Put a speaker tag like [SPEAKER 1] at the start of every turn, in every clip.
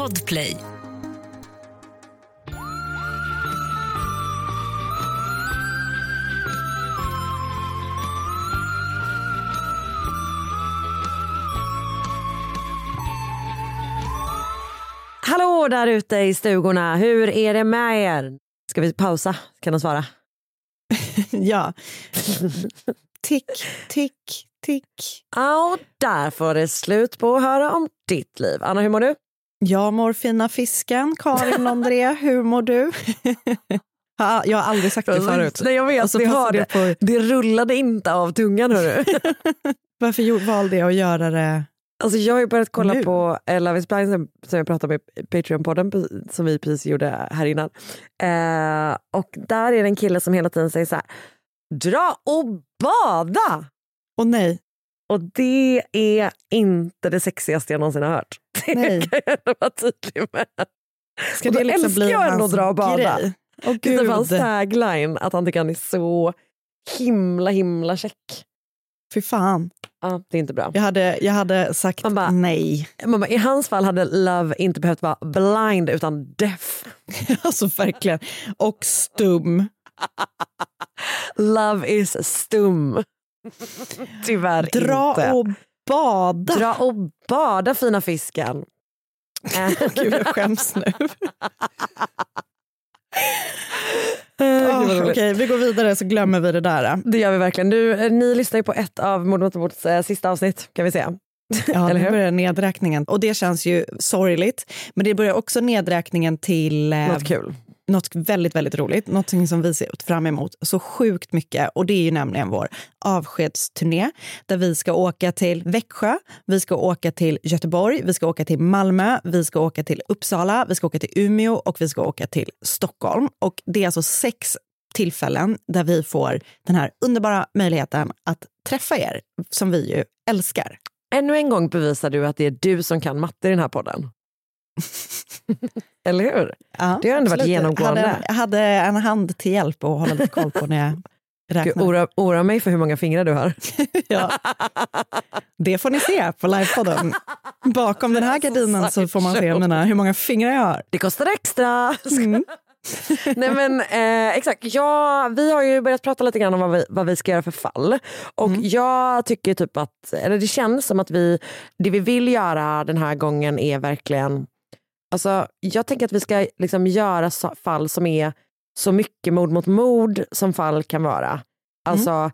[SPEAKER 1] Podplay.
[SPEAKER 2] Hallå där ute i stugorna, hur är det med er? Ska vi pausa? Kan de svara?
[SPEAKER 3] Ja. Tick, tick, tick.
[SPEAKER 2] Ja, där får det slut på att höra om ditt liv. Anna, hur mår du?
[SPEAKER 3] Jag mår fina fisken. Karin Londré, hur mår du? Jag har aldrig sagt det förut.
[SPEAKER 2] Nej, jag vet, det har det. På... Det rullade inte av tungan, hörru.
[SPEAKER 3] Varför valde jag att göra det?
[SPEAKER 2] Alltså jag har ju börjat kolla på Love is blind som jag pratade med Patreon-podden som vi precis gjorde här innan. Och där är det en kille som hela tiden säger så här: dra och bada!
[SPEAKER 3] Och nej.
[SPEAKER 2] Och det är inte det sexigaste jag någonsin har hört. Det
[SPEAKER 3] nej.
[SPEAKER 2] kan jag vara tydlig med.
[SPEAKER 3] Ska det liksom bli hans
[SPEAKER 2] dra och bada.
[SPEAKER 3] Grej? Åh, Gud.
[SPEAKER 2] Det var hans tagline att han tycker han är så himla check.
[SPEAKER 3] Fy fan.
[SPEAKER 2] Ja, det är inte bra.
[SPEAKER 3] Jag hade sagt nej.
[SPEAKER 2] I hans fall hade love inte behövt vara blind utan deaf.
[SPEAKER 3] Alltså verkligen. Och stum.
[SPEAKER 2] Love is stum. Tyvärr
[SPEAKER 3] Dra
[SPEAKER 2] inte.
[SPEAKER 3] Och bada.
[SPEAKER 2] Dra och bada, fina fisken.
[SPEAKER 3] Gud, jag skäms nu. Okej, vi går vidare så glömmer vi det där.
[SPEAKER 2] Det gör vi verkligen. Ni lyssnar ju på ett av Mord mot mords sista avsnitt, kan vi säga.
[SPEAKER 3] Ja, nu börjar nedräkningen. Och det känns ju sorgligt. Men det börjar också nedräkningen till
[SPEAKER 2] något kul.
[SPEAKER 3] Något väldigt, väldigt roligt. Någonting som vi ser fram emot så sjukt mycket. Och det är ju nämligen vår avskedsturné. Där vi ska åka till Växjö. Vi ska åka till Göteborg. Vi ska åka till Malmö. Vi ska åka till Uppsala. Vi ska åka till Umeå. Och vi ska åka till Stockholm. Och det är alltså 6 tillfällen där vi får den här underbara möjligheten att träffa er. Som vi ju älskar.
[SPEAKER 2] Ännu en gång bevisar du att det är du som kan matte i den här podden. Eller hur?
[SPEAKER 3] Ja,
[SPEAKER 2] det har ändå varit genomgående.
[SPEAKER 3] Jag hade en hand till hjälp och hålla lite koll på när jag räknar.
[SPEAKER 2] Oroa mig för hur många fingrar du har.
[SPEAKER 3] Ja. Det får ni se på livepodden. Bakom den här gardinen så får man se hur många fingrar jag har.
[SPEAKER 2] Det kostar extra. Nej men exakt, ja, vi har ju börjat prata lite grann om vad vi ska göra för fall. Och jag tycker typ att, eller det känns som att det vi vill göra den här gången är verkligen, alltså jag tänker att vi ska liksom göra fall som är så mycket mord mot mord som fall kan vara. Alltså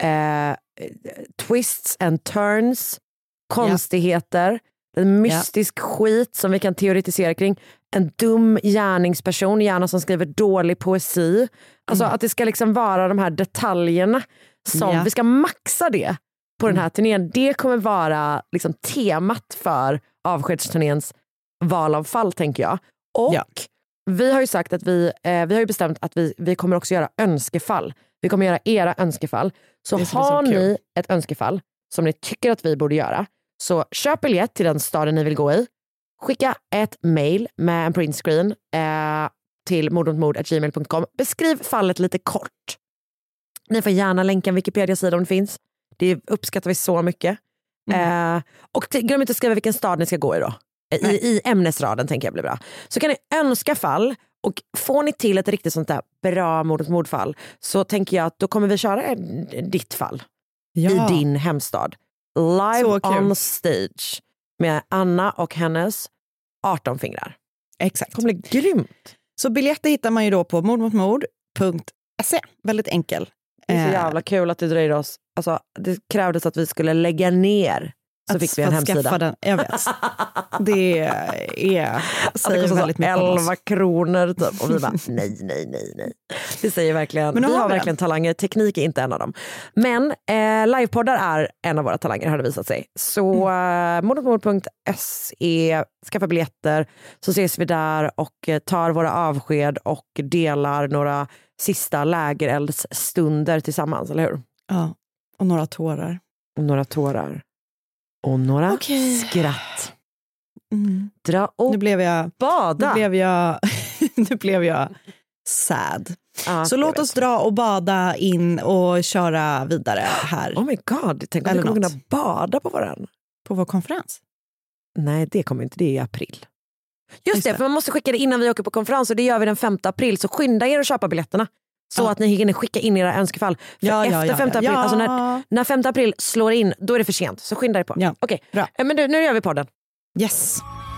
[SPEAKER 2] twists and turns, konstigheter, en mystisk skit som vi kan teoretisera kring. En dum gärningsperson, gärna som skriver dålig poesi. Alltså att det ska liksom vara de här detaljerna som vi ska maxa det på den här turnén. Det kommer vara liksom temat för avskedsturnéns val av fall, tänker jag. Och vi har ju sagt att vi har ju bestämt att vi kommer också göra önskefall. Vi kommer göra era önskefall. Så har ni ett önskefall som ni tycker att vi borde göra, så köp biljett till den staden ni vill gå i. Skicka ett mejl med en printscreen till mordmotmord@gmail.com. Beskriv fallet lite kort. Ni får gärna länka en Wikipedia-sida om det finns. Det uppskattar vi så mycket. Och glöm inte att skriva vilken stad ni ska gå i då. I ämnesraden tänker jag blir bra. Så kan ni önska fall, och får ni till ett riktigt sånt där bra mordfall, så tänker jag att då kommer vi köra ditt fall i din hemstad. Live on stage. Med Anna och hennes 18 fingrar.
[SPEAKER 3] Exakt.
[SPEAKER 2] Det kommer bli grymt.
[SPEAKER 3] Så biljetter hittar man ju då på mordmotmord.se. Väldigt enkel.
[SPEAKER 2] Det är så jävla kul att det dröjer oss. Alltså, det krävdes att vi skulle lägga ner. Så fick vi en hemsida.
[SPEAKER 3] Den. Jag vet. Det säger väldigt mycket
[SPEAKER 2] 11 kronor typ. Och vi bara nej. Det säger verkligen, vi har verkligen talanger. Teknik är inte en av dem. Men livepoddar är en av våra talanger, har det visat sig. Så mordmotmord.se, skaffa biljetter, så ses vi där och tar våra avsked och delar några sista lägereldsstunder tillsammans, eller hur?
[SPEAKER 3] Ja, och några tårar.
[SPEAKER 2] Och några skratt. Dra och bada.
[SPEAKER 3] Nu blev jag sad. Så låt oss dra och bada in och köra vidare här.
[SPEAKER 2] Oh my god, tänk om vi kommer kunna bada på vår konferens.
[SPEAKER 3] Nej, det kommer inte, det är i april.
[SPEAKER 2] Just det, för man måste skicka det innan vi åker på konferens och det gör vi den 5 april. Så skynda er att köpa biljetterna. Så att ni hinner skicka in era önskefall. För efter 5 april, alltså när 5 april slår in, då är det för sent. Så skynda er på.
[SPEAKER 3] Ja.
[SPEAKER 2] Okej,
[SPEAKER 3] bra.
[SPEAKER 2] Men nu gör vi podden.
[SPEAKER 3] Yes.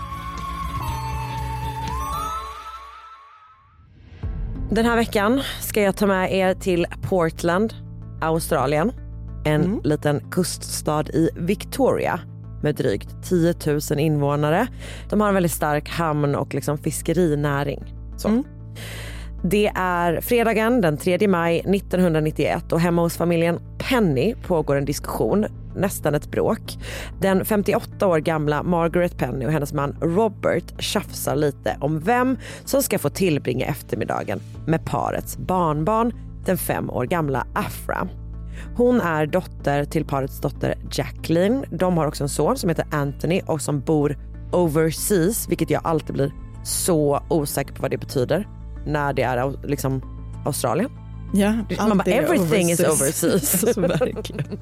[SPEAKER 2] Den här veckan ska jag ta med er till Portland, Australien. En liten kuststad i Victoria med drygt 10 000 invånare. De har en väldigt stark hamn och liksom fiskerinäring. Så. Det är fredagen den 3 maj 1991 och hemma hos familjen Penny pågår en diskussion, nästan ett bråk. Den 58 år gamla Margaret Penny och hennes man Robert tjafsar lite om vem som ska få tillbringa eftermiddagen med parets barnbarn, den 5 år gamla Afra. Hon är dotter till parets dotter Jacqueline. De har också en son som heter Anthony och som bor overseas, vilket jag alltid blir så osäker på vad det betyder när det är liksom Australien.
[SPEAKER 3] Ja,
[SPEAKER 2] man bara, everything is overseas.
[SPEAKER 3] Verkligen.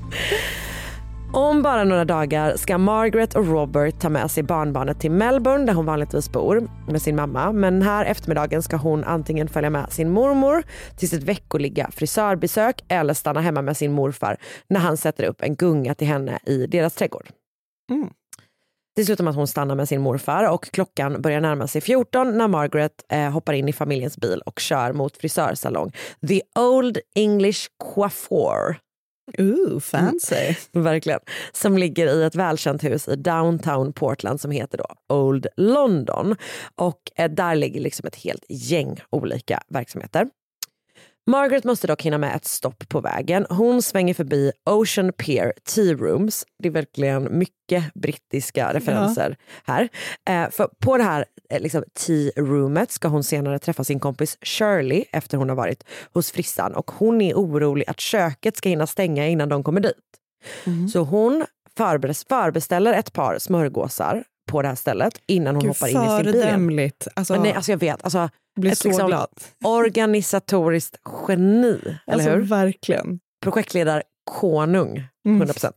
[SPEAKER 2] Om bara några dagar ska Margaret och Robert ta med sig barnbarnet till Melbourne där hon vanligtvis bor med sin mamma. Men här eftermiddagen ska hon antingen följa med sin mormor till sitt veckoliga frisörbesök eller stanna hemma med sin morfar när han sätter upp en gunga till henne i deras trädgård. Det slutar med att hon stannar med sin morfar och klockan börjar närma sig 14 när Margaret hoppar in i familjens bil och kör mot frisörsalong The Old English Coiffure.
[SPEAKER 3] Fancy.
[SPEAKER 2] Verkligen. Som ligger i ett välkänt hus i downtown Portland som heter då Old London. Och där ligger liksom ett helt gäng olika verksamheter. Margaret måste dock hinna med ett stopp på vägen. Hon svänger förbi Ocean Pier Tea Rooms. Det är verkligen mycket brittiska referenser här. För på det här liksom, tea roomet ska hon senare träffa sin kompis Shirley efter hon har varit hos frissan. Och hon är orolig att köket ska hinna stänga innan de kommer dit. Så hon förbeställer ett par smörgåsar på det här stället innan hon hoppar in i sin bil.
[SPEAKER 3] Föredömligt.
[SPEAKER 2] Nej, alltså jag vet. Alltså,
[SPEAKER 3] blir så
[SPEAKER 2] liksom
[SPEAKER 3] glad.
[SPEAKER 2] Organisatoriskt geni, eller hur?
[SPEAKER 3] Verkligen.
[SPEAKER 2] Projektledare konung, 100%.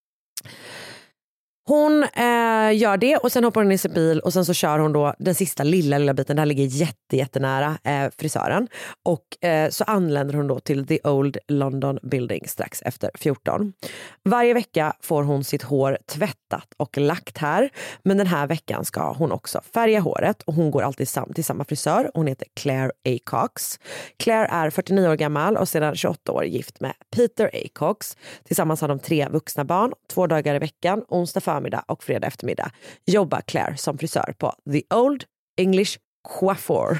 [SPEAKER 2] Hon gör det och sen hoppar hon in i sin bil och sen så kör hon då den sista lilla biten. Där ligger jättenära frisören. Och så anländer hon då till The Old London Building strax efter 14. Varje vecka får hon sitt hår tvättat och lagt här. Men den här veckan ska hon också färga håret och hon går alltid till samma frisör. Hon heter Claire Acox. Claire är 49 år gammal och sedan 28 år gift med Peter Acox. Tillsammans har de 3 vuxna barn, 2 dagar i veckan, onsdag förmiddag och fredag eftermiddag jobbar Claire som frisör på The Old English Coiffure.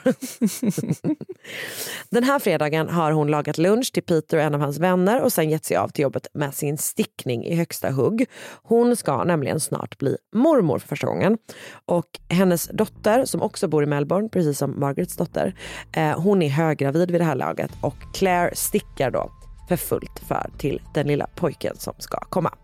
[SPEAKER 2] Den här fredagen har hon lagat lunch till Peter och en av hans vänner och sen gett sig av till jobbet med sin stickning i högsta hugg. Hon ska nämligen snart bli mormor för första gången. Och hennes dotter som också bor i Melbourne, precis som Margarets dotter, hon är höggravid vid det här laget och Claire stickar då för fullt till den lilla pojken som ska komma.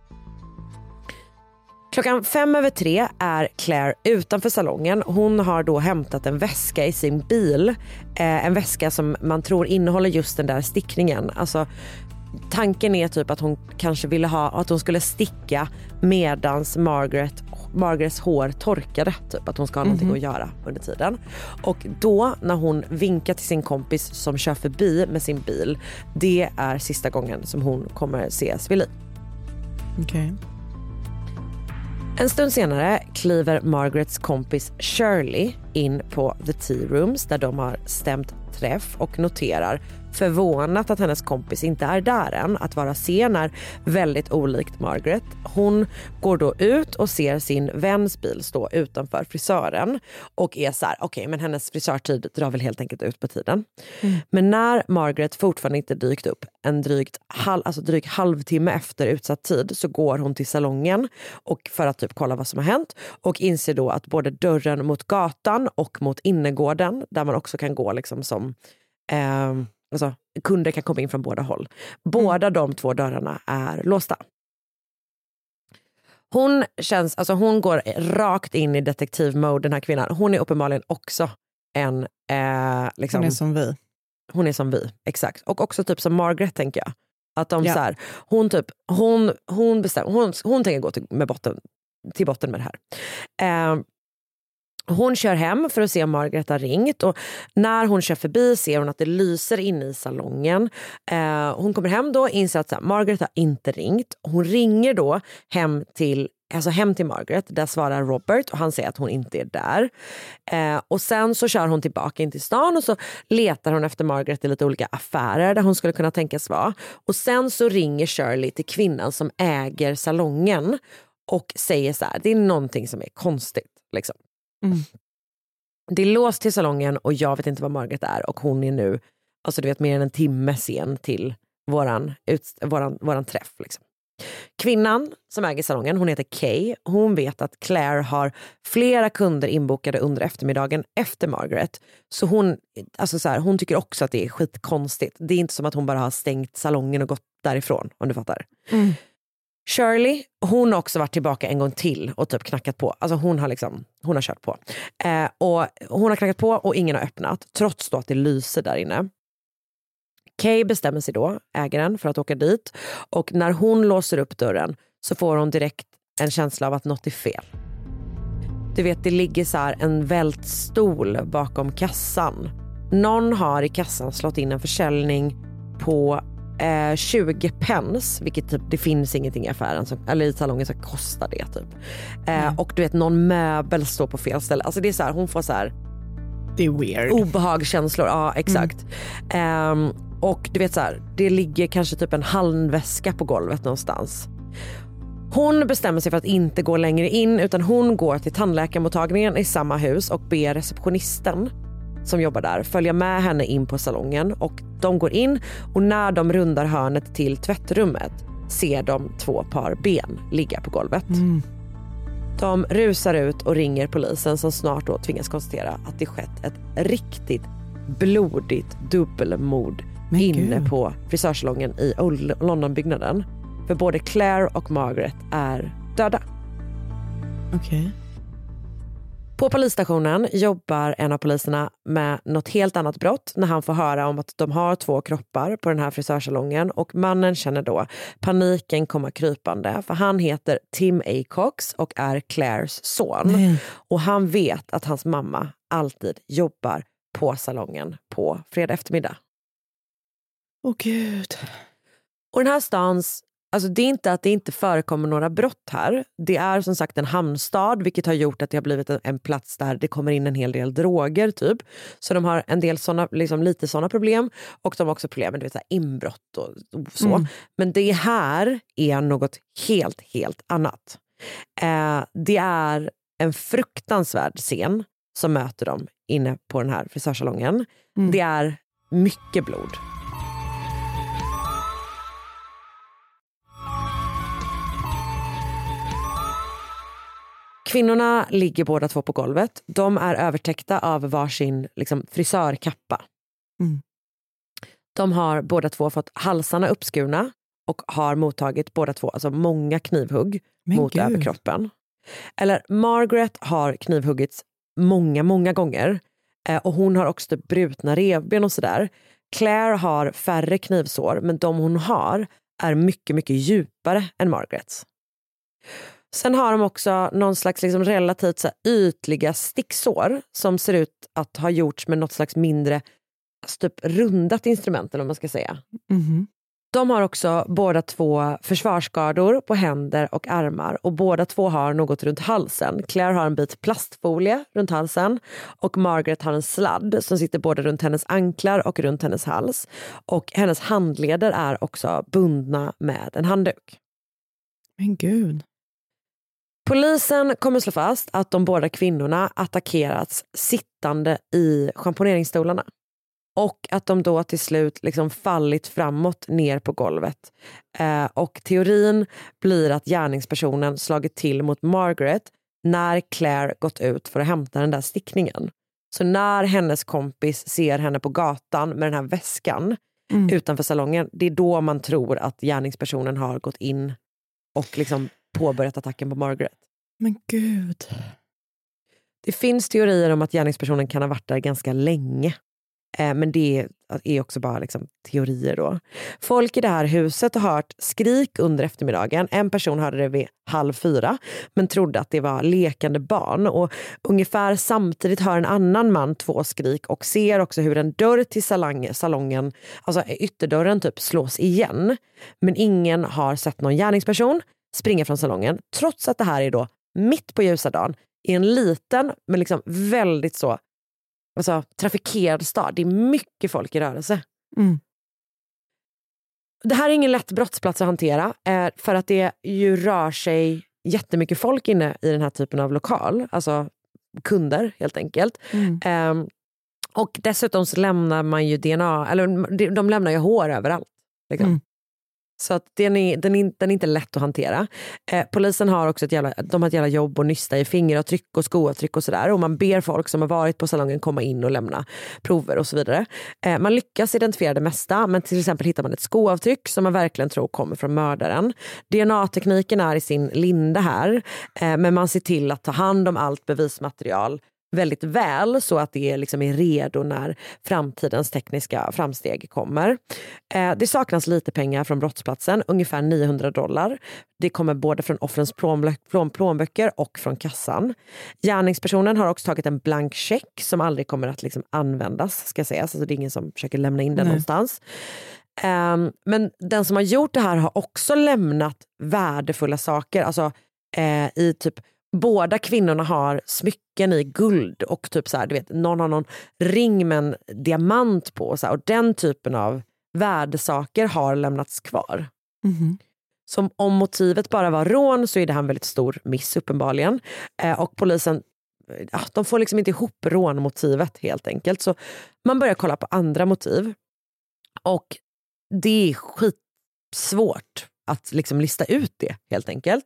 [SPEAKER 2] 2:05 är Claire utanför salongen. Hon har då hämtat en väska i sin bil. En väska som man tror innehåller just den där stickningen. Alltså, tanken är typ att hon kanske ville ha att hon skulle sticka medans Margarets hår torkade. Typ att hon ska ha någonting att göra under tiden. Och då när hon vinkar till sin kompis som kör förbi med sin bil, det är sista gången som hon kommer ses vid liv.
[SPEAKER 3] Okej.
[SPEAKER 2] En stund senare kliver Margarets kompis Shirley in på The Tea Rooms där de har stämt träff och noterar förvånat att hennes kompis inte är där än. Att vara sen är väldigt olikt Margaret. Hon går då ut och ser sin väns bil stå utanför frisören och är så här, okej, men hennes frisörtid drar väl helt enkelt ut på tiden. Men när Margaret fortfarande inte dykt upp en dryg halvtimme efter utsatt tid så går hon till salongen och för att typ kolla vad som har hänt och inser då att både dörren mot gatan och mot innergården där man också kan gå liksom som alltså, kunder kan komma in från båda håll. Båda de 2 dörrarna är låsta. Hon går rakt in i detektivmode, den här kvinnan. Hon är uppenbarligen också en liksom,
[SPEAKER 3] hon är som vi.
[SPEAKER 2] Hon är som vi, exakt. Och också typ som Margaret tänker jag. Att de så här, hon tänker gå till botten med det här. Hon kör hem för att se om Margaret har ringt och när hon kör förbi ser hon att det lyser inne i salongen. Hon kommer hem då och inser att Margaret har inte ringt. Hon ringer då hem till Margaret. Där svarar Robert och han säger att hon inte är där. Och sen så kör hon tillbaka in till stan och så letar hon efter Margaret i lite olika affärer där hon skulle kunna tänkas vara. Och sen så ringer Shirley till kvinnan som äger salongen och säger så här: det är någonting som är konstigt liksom. Det är låst till salongen och jag vet inte vad Margaret är och hon är nu, alltså du vet, mer än en timme sen till våran träff liksom. Kvinnan som äger salongen, hon heter Kay. Hon vet att Claire har flera kunder inbokade under eftermiddagen efter Margaret. Så hon tycker också att det är skitkonstigt. Det är inte som att hon bara har stängt salongen och gått därifrån, om du fattar. Shirley, hon har också varit tillbaka en gång till och typ knackat på. Alltså hon har kört på. Och hon har knackat på och ingen har öppnat, trots då att det lyser där inne. Kay bestämmer sig då, ägaren, för att åka dit. Och när hon låser upp dörren så får hon direkt en känsla av att något är fel. Du vet, det ligger så här en vältstol bakom kassan. Någon har i kassan slått in en försäljning på 20 pence, vilket typ, det finns ingenting i affären eller i salongen som kostar det typ. Och du vet, någon möbel står på fel ställe. Alltså det är så här, hon får så här,
[SPEAKER 3] det är weird.
[SPEAKER 2] Obehagskänslor, ja exakt. Och du vet så här, det ligger kanske typ en handväska på golvet någonstans. Hon bestämmer sig för att inte gå längre in utan hon går till tandläkarmottagningen i samma hus och ber receptionisten som jobbar där följa med henne in på salongen. Och de går in och när de rundar hörnet till tvättrummet ser de 2 par ben ligga på golvet. De rusar ut och ringer polisen som snart då tvingas konstatera att det skett ett riktigt blodigt dubbelmord inne på frisörsalongen i Londonbyggnaden. För både Claire och Margaret är döda.
[SPEAKER 3] Okej.
[SPEAKER 2] På polisstationen jobbar en av poliserna med något helt annat brott när han får höra om att de har 2 kroppar på den här frisörsalongen och mannen känner då paniken komma krypande för han heter Tim Acox och är Claires son. Och han vet att hans mamma alltid jobbar på salongen på fredag eftermiddag.
[SPEAKER 3] Åh gud.
[SPEAKER 2] Och den här stans, alltså det är inte att det inte förekommer några brott här. Det är som sagt en hamnstad, vilket har gjort att det har blivit en plats där det kommer in en hel del droger typ. Så de har en del såna, liksom lite sådana problem. Och de har också problem med, du vet, så här, inbrott och så. Men det här är något helt annat. Det är en fruktansvärd scen som möter dem inne på den här frisörsalongen. Det är mycket blod. Kvinnorna ligger båda 2 på golvet. De är övertäckta av varsin liksom, frisörkappa. De har båda 2 fått halsarna uppskurna och har mottagit båda 2 alltså många knivhugg mot överkroppen. Eller Margaret har knivhuggits många gånger. Och hon har också brutna revben och sådär. Claire har färre knivsår men de hon har är mycket djupare än Margarets. Sen har de också någon slags liksom relativt så här, ytliga sticksår som ser ut att ha gjorts med något slags mindre typ rundat instrument eller vad man ska säga. De har också båda 2 försvarsskador på händer och armar och båda 2 har något runt halsen. Claire har en bit plastfolie runt halsen och Margaret har en sladd som sitter både runt hennes anklar och runt hennes hals. Och hennes handleder är också bundna med en handduk.
[SPEAKER 3] Men gud.
[SPEAKER 2] Polisen kommer slå fast att de båda kvinnorna attackerats sittande i schamponeringsstolarna. Och att de då till slut liksom fallit framåt ner på golvet. Och teorin blir att gärningspersonen slagit till mot Margaret när Claire gått ut för att hämta den där stickningen. Så när hennes kompis ser henne på gatan med den här väskan utanför salongen, det är då man tror att gärningspersonen har gått in och liksom påbörjat attacken på Margaret.
[SPEAKER 3] Men gud.
[SPEAKER 2] Det finns teorier om att gärningspersonen kan ha varit där ganska länge. Men det är också bara liksom teorier då. Folk i det här huset har hört skrik under eftermiddagen. En person hörde det vid 3:30 men trodde att det var lekande barn. Och ungefär samtidigt hör en annan man 2 skrik och ser också hur en dörr till salongen, alltså ytterdörren typ, slås igen. Men ingen har sett någon gärningsperson springa från salongen, trots att det här är då mitt på ljusa dagen i en liten men liksom väldigt så trafikerad stad. Det är mycket folk i rörelse. Det här är ingen lätt brottsplats att hantera för att det ju rör sig jättemycket folk inne i den här typen av lokal, alltså kunder helt enkelt. Och dessutom så lämnar man ju DNA, eller de lämnar ju hår överallt liksom. Så att den är inte lätt att hantera. Polisen har också ett jävla jobb och nysta i fingeravtryck och skoavtryck och sådär. Och man ber folk som har varit på salongen komma in och lämna prover och så vidare. Man lyckas identifiera det mesta, men till exempel hittar man ett skoavtryck som man verkligen tror kommer från mördaren. DNA-tekniken är i sin linda här, men man ser till att ta hand om allt bevismaterial väldigt väl så att det liksom är redo när framtidens tekniska framsteg kommer. Det saknas lite pengar från brottsplatsen, ungefär $900. Det kommer både från offrens plånböcker och från kassan. Gärningspersonen har också tagit en blank check som aldrig kommer att liksom användas, ska sägas. Alltså det är ingen som försöker lämna in den någonstans. Men den som har gjort det här har också lämnat värdefulla saker. Alltså i typ båda kvinnorna har smycken i guld och typ så här, du vet, någon har någon ring med en diamant på så här, och den typen av värdesaker har lämnats kvar. Som om motivet bara var rån så är det här en väldigt stor miss uppenbarligen. Och polisen, de får liksom inte ihop rånmotivet helt enkelt. Så man börjar kolla på andra motiv. Och det är skitsvårt att liksom lista ut det helt enkelt.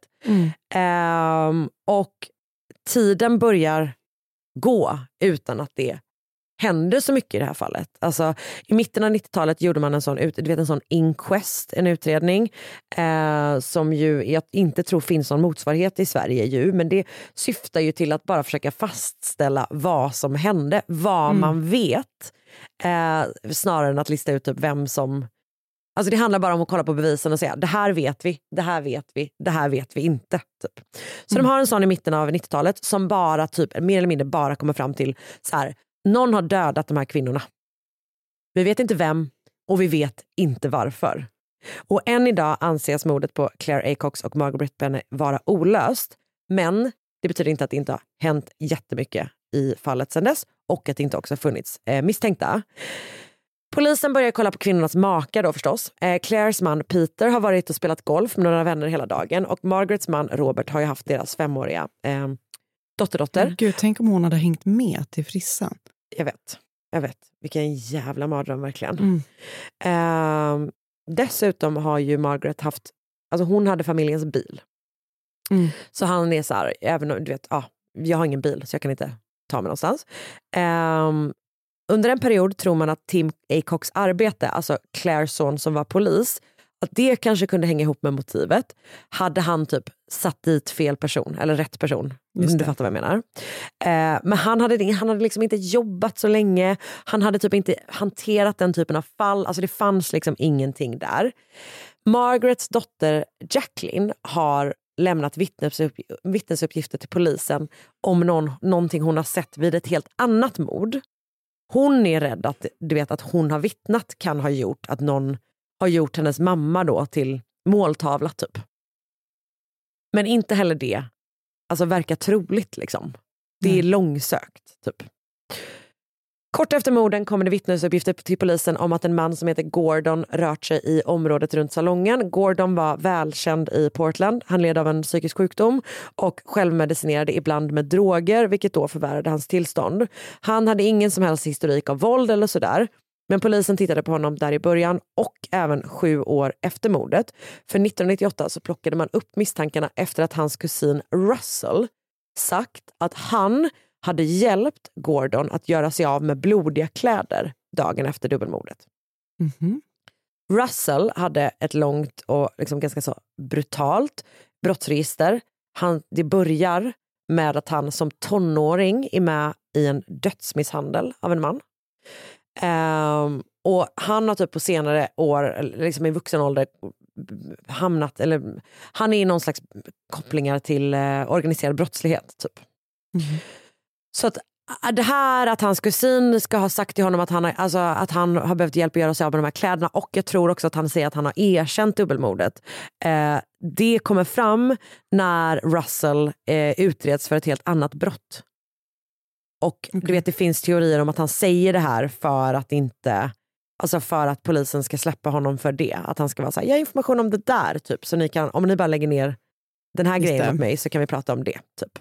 [SPEAKER 2] Och tiden börjar gå utan att det händer så mycket i det här fallet. Alltså, i mitten av 90-talet gjorde man en sån inquest, en utredning som ju jag inte tror finns någon motsvarighet i Sverige ju, men det syftar ju till att bara försöka fastställa vad som hände, vad man vet, snarare än att lista ut typ vem som. Alltså det handlar bara om att kolla på bevisen och säga det här vet vi, det här vet vi, det här vet vi inte. Typ. Så de har en sån i mitten av 90-talet som bara typ mer eller mindre bara kommer fram till så här: någon har dödat de här kvinnorna. Vi vet inte vem och vi vet inte varför. Och än idag anses mordet på Claire Acox och Margaret Benney vara olöst. Men det betyder inte att det inte har hänt jättemycket i fallet sedan dess och att det inte också funnits misstänkta. Polisen börjar kolla på kvinnornas makar då förstås. Claires man Peter har varit och spelat golf med några vänner hela dagen. Och Margarets man Robert har ju haft deras 5-åriga dotter.
[SPEAKER 3] Gud, tänk om hon hade hängt med till frissan.
[SPEAKER 2] Jag vet. Vilken jävla mardröm verkligen. Dessutom har ju Margaret haft, alltså hon hade familjens bil. Så han är så här, även om du vet, jag har ingen bil så jag kan inte ta mig någonstans. Under en period tror man att Tim Acox arbete, alltså Claires son som var polis, att det kanske kunde hänga ihop med motivet. Hade han typ satt dit fel person eller rätt person, om du fattar vad jag menar. Men han hade liksom inte jobbat så länge. Han hade typ inte hanterat den typen av fall. Alltså det fanns liksom ingenting där. Margarets dotter Jacqueline har lämnat vittnesuppgifter till polisen om någonting hon har sett vid ett helt annat mord. Hon är rädd att, du vet, att hon har vittnat kan ha gjort att någon har gjort hennes mamma då till måltavla typ. Men inte heller det alltså verkar troligt liksom. Det är långsökt typ. Kort efter morden kommer det vittnesuppgifter till polisen om att en man som heter Gordon rört sig i området runt salongen. Gordon var välkänd i Portland. Han led av en psykisk sjukdom och självmedicinerade ibland med droger, vilket då förvärrade hans tillstånd. Han hade ingen som helst historik av våld eller sådär. Men polisen tittade på honom där i början och även 7 år efter mordet. För 1998 så plockade man upp misstankarna efter att hans kusin Russell sagt att han hade hjälpt Gordon att göra sig av med blodiga kläder dagen efter dubbelmordet. Russell hade ett långt och liksom ganska så brutalt brottsregister. Det börjar med att han som tonåring är med i en dödsmisshandel av en man. Och han har typ på senare år, liksom i vuxen ålder, hamnat, eller han är i någon slags kopplingar till organiserad brottslighet typ. Så att det här att hans kusin ska ha sagt till honom att att han har behövt hjälp att göra sig av med de här kläderna, och jag tror också att han säger att han har erkänt dubbelmordet. Det kommer fram när Russell utreds för ett helt annat brott. Och du vet, det finns teorier om att han säger det här för att inte, alltså för att polisen ska släppa honom för det. Att han ska vara så här, jag har information om det där typ, så ni kan, om ni bara lägger ner den här grejen åt mig så kan vi prata om det typ.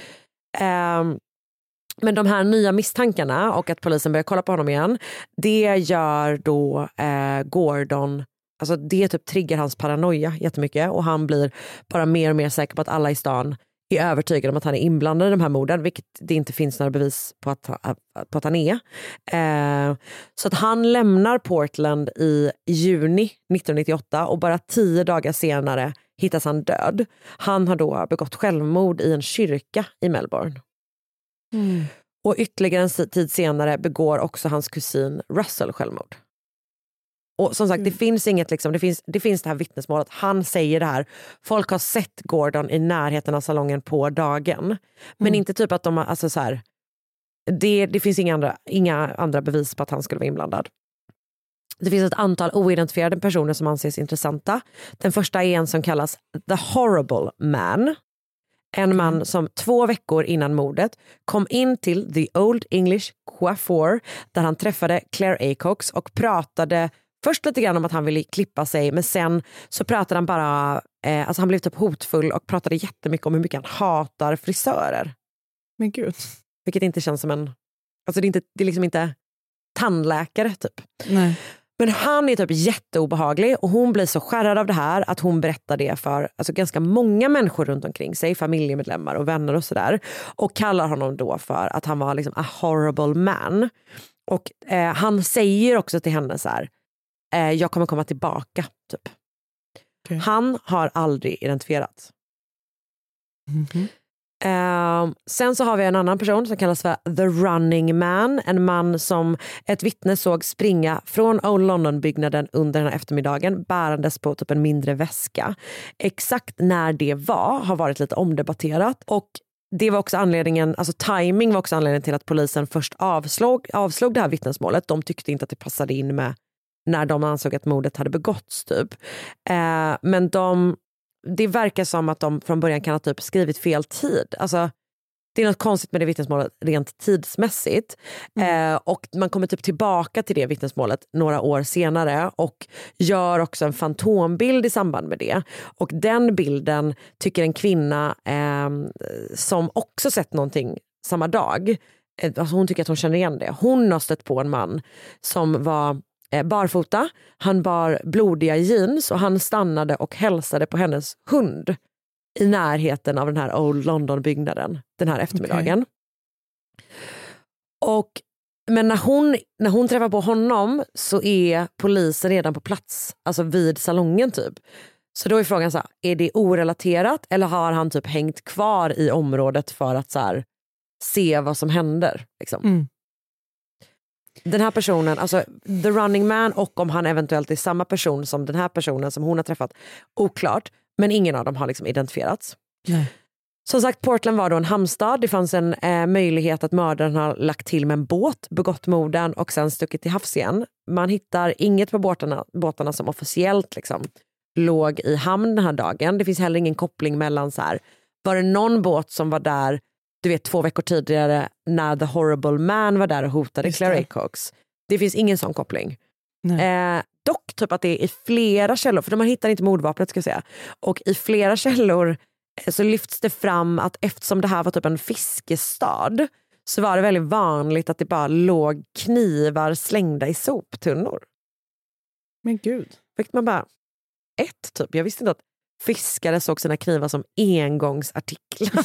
[SPEAKER 2] Men de här nya misstankarna och att polisen börjar kolla på honom igen, det gör då Gordon, alltså det typ triggar hans paranoia jättemycket, och han blir bara mer och mer säker på att alla i stan är övertygade om att han är inblandad i de här morden, vilket det inte finns några bevis på att han är. Så att han lämnar Portland i juni 1998, och bara 10 dagar senare hittas han död. Han har då begått självmord i en kyrka i Melbourne. Och ytterligare en tid senare begår också hans kusin Russell självmord. Och som sagt, det finns inget liksom, det finns det här vittnesmålet. Han säger det här. Folk har sett Gordon i närheten av salongen på dagen. Men inte typ att de har, alltså så här, det finns inga andra bevis på att han skulle vara inblandad. Det finns ett antal oidentifierade personer som anses intressanta. Den första är en som kallas The Horrible Man. En man som 2 veckor innan mordet kom in till The Old English Coiffure, där han träffade Claire Acox och pratade först lite grann om att han ville klippa sig, men sen så pratade han bara, alltså han blev typ hotfull och pratade jättemycket om hur mycket han hatar frisörer.
[SPEAKER 3] Men gud.
[SPEAKER 2] Vilket inte känns som en, alltså det är liksom inte tandläkare typ.
[SPEAKER 3] Nej.
[SPEAKER 2] Men han är typ jätteobehaglig, och hon blir så skärrad av det här att hon berättar det för alltså ganska många människor runt omkring sig, familjemedlemmar och vänner och sådär, och kallar honom då för att han var liksom a horrible man. Och han säger också till henne så här, jag kommer komma tillbaka typ. Okay. Han har aldrig identifierats. Sen så har vi en annan person som kallas för The Running Man. En man som ett vittne såg springa från Old London-byggnaden under den här eftermiddagen bärandes på typ en mindre väska. Exakt när det har varit lite omdebatterat, och det var också anledningen, alltså timing var också anledningen till att polisen först avslog det här vittnesmålet. De tyckte inte att det passade in med när de ansåg att mordet hade begåtts typ. Men det verkar som att de från början kan ha typ skrivit fel tid. Alltså, det är något konstigt med det vittnesmålet rent tidsmässigt. Och man kommer typ tillbaka till det vittnesmålet några år senare och gör också en fantombild i samband med det. Och den bilden tycker en kvinna som också sett någonting samma dag, alltså hon tycker att hon känner igen det. Hon har stött på en man som var barfota, han bar blodiga jeans och han stannade och hälsade på hennes hund i närheten av den här Old London-byggnaden den här eftermiddagen. Okay. Men när hon träffar på honom så är polisen redan på plats, alltså vid salongen typ. Så då är frågan så här, är det orelaterat eller har han typ hängt kvar i området för att så här, se vad som händer liksom. Den här personen, alltså The Running Man, och om han eventuellt är samma person som den här personen som hon har träffat, oklart, men ingen av dem har liksom identifierats. Nej. Som sagt, Portland var då en hamnstad. Det fanns en möjlighet att mördaren har lagt till med en båt, begått morden och sen stuckit till havs igen. Man hittar inget på båtarna som officiellt liksom låg i hamn den här dagen. Det finns heller ingen koppling mellan så här, var det någon båt som var där, du vet 2 veckor tidigare när The Horrible Man var där och hotade Claire Acox. Det finns ingen sån koppling. Dock typ att det är i flera källor, för man hittar inte mordvapnet ska jag säga. Och i flera källor så lyfts det fram att eftersom det här var typ en fiskestad så var det väldigt vanligt att det bara låg knivar slängda i soptunnor.
[SPEAKER 3] Men gud.
[SPEAKER 2] Fick man bara typ. Jag visste inte att fiskare såg sina knivar som engångsartiklar.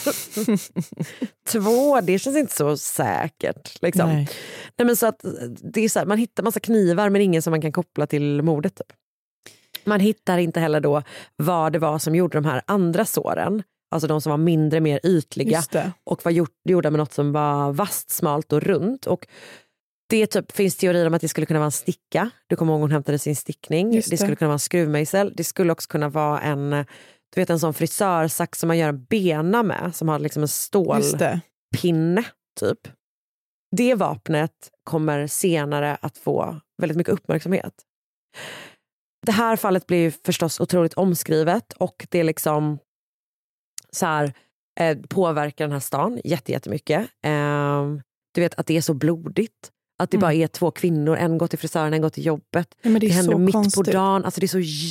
[SPEAKER 2] 2, det känns inte så säkert. Liksom. Nej, men så att det är så här, man hittar massa knivar men ingen som man kan koppla till mordet. Typ. Man hittar inte heller då vad det var som gjorde de här andra såren. Alltså de som var mindre, mer ytliga. Och var gjorda med något som var vasst, smalt och runt. Och Det typ, finns teorier om att det skulle kunna vara en sticka. Du kommer ihåg hon hämtade sin stickning. Det skulle kunna vara en skruvmejsel. Det skulle också kunna vara en sån frisörsax som man gör bena med. Som har liksom en stålpinne typ. Det vapnet kommer senare att få väldigt mycket uppmärksamhet. Det här fallet blir förstås otroligt omskrivet. Och det är liksom så här, påverkar den här stan jättemycket. Du vet att det är så blodigt. Att det bara är 2 kvinnor, en går till frisören, en går till jobbet.
[SPEAKER 3] Ja, det
[SPEAKER 2] händer mitt
[SPEAKER 3] konstigt.
[SPEAKER 2] på dagen. Alltså det är så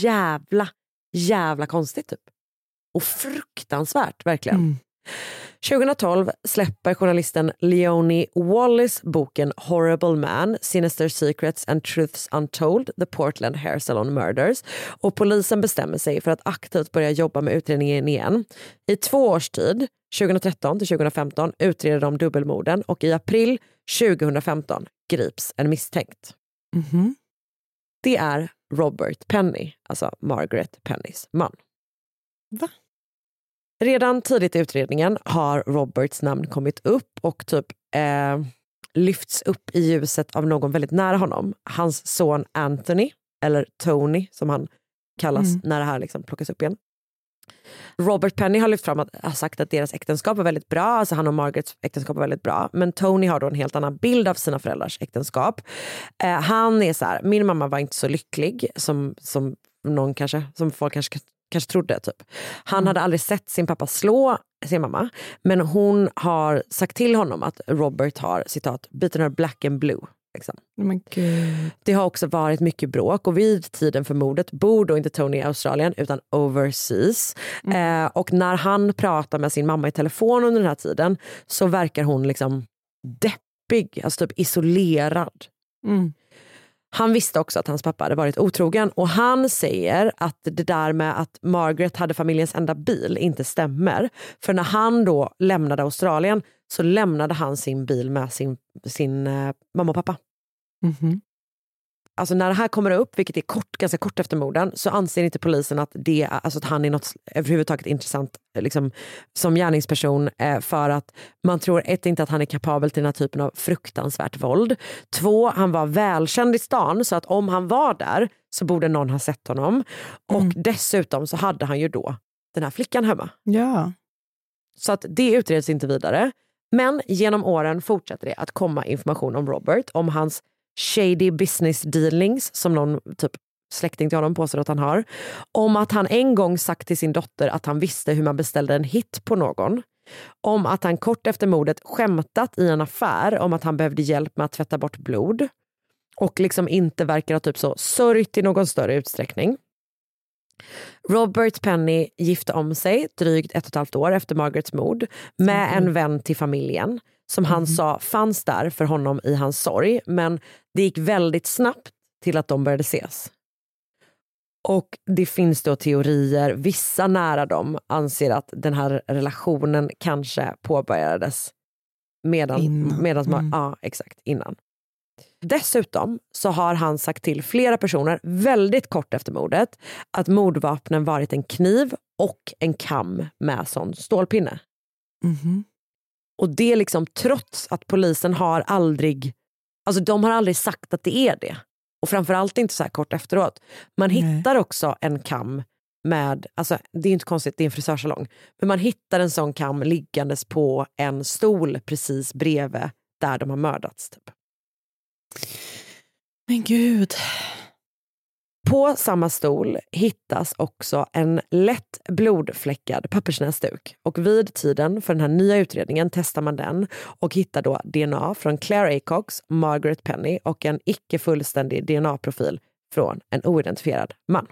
[SPEAKER 2] jävla konstigt typ. Och fruktansvärt, verkligen. 2012 släpper journalisten Leonie Wallis boken Horrible Man, Sinister Secrets and Truths Untold, The Portland Hair Salon Murders. Och polisen bestämmer sig för att aktivt börja jobba med utredningen igen. I 2 års tid, 2013 till 2015, utreder de dubbelmorden och i april 2015 grips en misstänkt. Det är Robert Penny, alltså Margaret Pennys man.
[SPEAKER 3] Va?
[SPEAKER 2] Redan tidigt i utredningen har Roberts namn kommit upp och typ lyfts upp i ljuset av någon väldigt nära honom. Hans son Anthony, eller Tony som han kallas när det här liksom plockas upp igen. Robert Penny har lyft fram har sagt att deras äktenskap var väldigt bra, alltså han och Margarets äktenskap var väldigt bra, men Tony har då en helt annan bild av sina föräldrars äktenskap. Han är så här, min mamma var inte så lycklig som någon kanske, som folk kanske trodde typ. Han hade aldrig sett sin pappa slå sin mamma, men hon har sagt till honom att Robert har, citat, beaten her black and blue. Liksom.
[SPEAKER 3] Men Gud.
[SPEAKER 2] Det har också varit mycket bråk och vid tiden för mordet bor då inte Tony i Australien utan overseas. Och när han pratar med sin mamma i telefon under den här tiden så verkar hon liksom deppig, alltså typ isolerad. Han visste också att hans pappa hade varit otrogen och han säger att det där med att Margaret hade familjens enda bil inte stämmer. För när han då lämnade Australien så lämnade han sin bil med sin mamma och pappa. Alltså när det här kommer upp, vilket är ganska kort efter morden, så anser inte polisen att att han är något överhuvudtaget intressant liksom, som gärningsperson, för att man tror inte att han är kapabel till den här typen av fruktansvärt våld. 2, han var välkänd i stan så att om han var där så borde någon ha sett honom. Och dessutom så hade han ju då den här flickan hemma.
[SPEAKER 3] Ja.
[SPEAKER 2] Så att det utreds inte vidare. Men genom åren fortsätter det att komma information om Robert, om hans shady business dealings som någon typ släkting till honom påstår att han har. Om att han en gång sagt till sin dotter att han visste hur man beställde en hit på någon. Om att han kort efter mordet skämtat i en affär om att han behövde hjälp med att tvätta bort blod. Och liksom inte verkar ha typ så sörjt i någon större utsträckning. Robert Penny gifte om sig drygt 1,5 år efter Margarets mord med en vän till familjen som han sa fanns där för honom i hans sorg, men det gick väldigt snabbt till att de började ses. Och det finns då teorier, vissa nära dem anser att den här relationen kanske påbörjades innan. Dessutom så har han sagt till flera personer väldigt kort efter mordet att mordvapnen varit en kniv och en kam med sån stålpinne. Och det är liksom trots att polisen har aldrig sagt att det är det. Och framförallt inte så här kort efteråt. Man hittar också en kam med, alltså det är inte konstigt, det är en frisörsalong. Men man hittar en sån kam liggandes på en stol precis bredvid där de har mördats typ.
[SPEAKER 3] Men gud.
[SPEAKER 2] På samma stol hittas också en lätt blodfläckad pappersnäsduk. Och vid tiden för den här nya utredningen testar man den och hittar då DNA från Claire Acox, Margaret Penny och en icke fullständig DNA-profil från en oidentifierad man.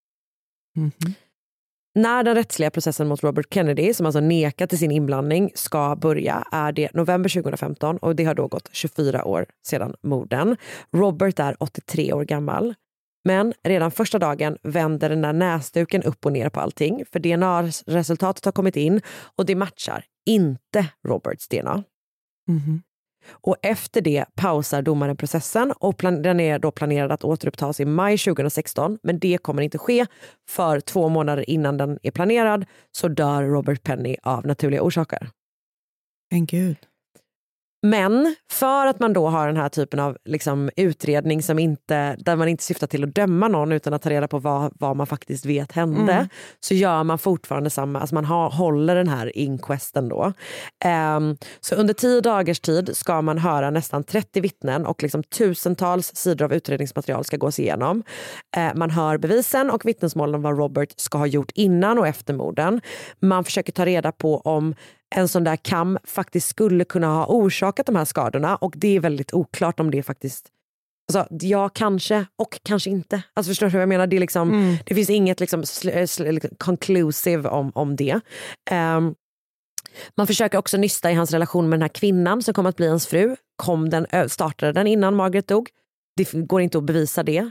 [SPEAKER 2] När den rättsliga processen mot Robert Kennedy, som alltså nekat till sin inblandning, ska börja är det november 2015 och det har då gått 24 år sedan morden. Robert är 83 år gammal. Men redan första dagen vänder den där näsduken upp och ner på allting. För DNA-resultatet har kommit in och det matchar inte Roberts DNA. Och efter det pausar domaren processen och den är då planerad att återupptas i maj 2016. Men det kommer inte ske för 2 månader innan den är planerad så dör Robert Penny av naturliga orsaker.
[SPEAKER 3] Men gud.
[SPEAKER 2] Men för att man då har den här typen av liksom utredning där man inte syftar till att döma någon utan att ta reda på vad man faktiskt vet hände, så gör man fortfarande samma, alltså man håller den här inquesten då. Så under 10 dagars tid ska man höra nästan 30 vittnen och liksom tusentals sidor av utredningsmaterial ska gås igenom. Man hör bevisen och vittnesmålen om vad Robert ska ha gjort innan och efter morden. Man försöker ta reda på om en sån där kam faktiskt skulle kunna ha orsakat de här skadorna, och det är väldigt oklart om det faktiskt, alltså ja, kanske och kanske inte. Alltså förstår du vad jag menar? Det är liksom, det finns inget liksom conclusive om det. Man försöker också nysta i hans relation med den här kvinnan som kommer att bli hans fru. Startade den innan Margaret dog? Det går inte att bevisa det.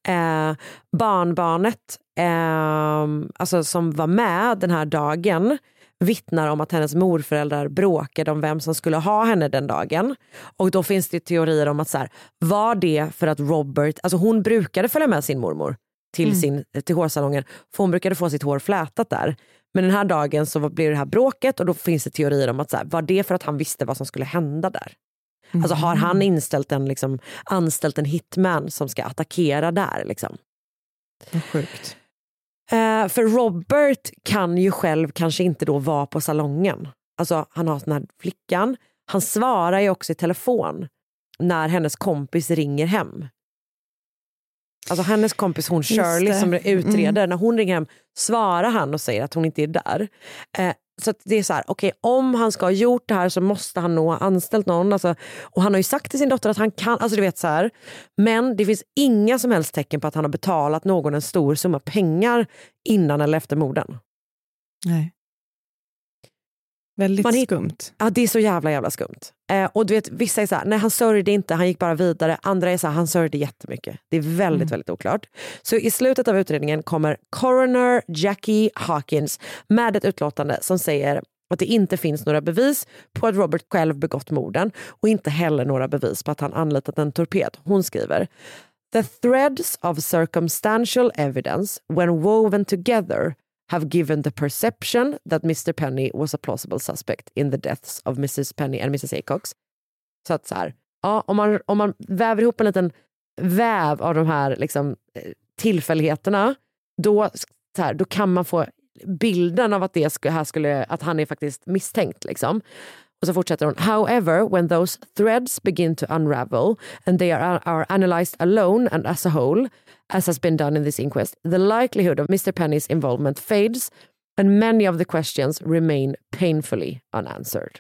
[SPEAKER 2] Barnbarnet alltså som var med den här dagen vittnar om att hennes morföräldrar bråkade om vem som skulle ha henne den dagen. Och då finns det teorier om att så här, var det för att Robert, alltså hon brukade följa med sin mormor till hårsalongen, för hon brukade få sitt hår flätat där. Men den här dagen så blev det här bråket, och då finns det teorier om att så här, var det för att han visste vad som skulle hända där. Alltså har han anställt en hitman som ska attackera där liksom.
[SPEAKER 3] Vad sjukt.
[SPEAKER 2] För Robert kan ju själv kanske inte då vara på salongen. Alltså han har den här flickan. Han svarar ju också i telefon när hennes kompis ringer hem. Alltså hennes kompis, hon Shirley som utreder, när hon ringer hem svarar han och säger att hon inte är där. Så att det är så här, okej, om han ska ha gjort det här så måste han nog ha anställt någon. Alltså, och han har ju sagt till sin dotter att han kan, alltså du vet så här. Men det finns inga som helst tecken på att han har betalat någon en stor summa pengar innan eller efter morden.
[SPEAKER 3] Nej. Väldigt skumt.
[SPEAKER 2] Ja, det är så jävla skumt. Och du vet, vissa är så här, nej han sörjde inte, han gick bara vidare. Andra är så här, han sörjde jättemycket. Det är väldigt oklart. Så i slutet av utredningen kommer coroner Jackie Hawkins med ett utlåtande som säger att det inte finns några bevis på att Robert själv begått morden, och inte heller några bevis på att han anlitat en torped. Hon skriver: "The threads of circumstantial evidence when woven together have given the perception that Mr. Penny was a plausible suspect in the deaths of Mrs. Penny and Mrs. Acox." Så att så här, ja, om man väver ihop en liten väv av de här liksom, tillfälligheterna, då kan man få bilden av att att han är faktiskt misstänkt liksom. Och så fortsätter hon: "However, when those threads begin to unravel and they are analyzed alone and as a whole, as has been done in this inquest, the likelihood of Mr. Penny's involvement fades and many of the questions remain painfully unanswered."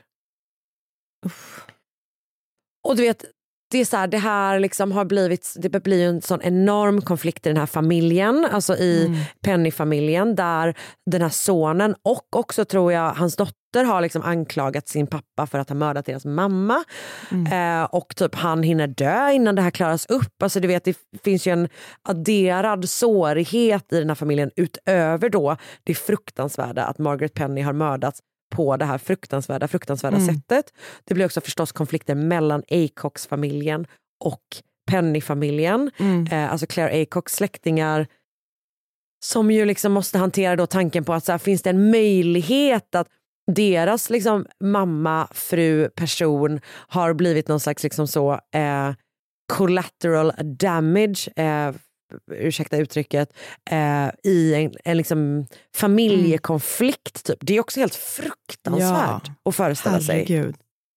[SPEAKER 2] Och du vet, det är så här, det här liksom har blivit, det blir en sån enorm konflikt i den här familjen, alltså i Penny-familjen, där den här sonen och också tror jag hans dotter har liksom anklagat sin pappa för att ha mördat deras mamma. Och typ han hinner dö innan det här klaras upp. Alltså du vet, det finns ju en adderad sårighet i den här familjen utöver då det fruktansvärda att Margaret Penny har mördats på det här fruktansvärda sättet. Det blir också förstås konflikter mellan Acox-familjen och Penny-familjen. Alltså Claire Acox släktingar som ju liksom måste hantera då tanken på att så här, finns det en möjlighet att deras liksom mamma, fru, person har blivit någon slags liksom så collateral damage, ursäkta uttrycket, i en liksom familjekonflikt typ. Det är också helt fruktansvärt att föreställa sig.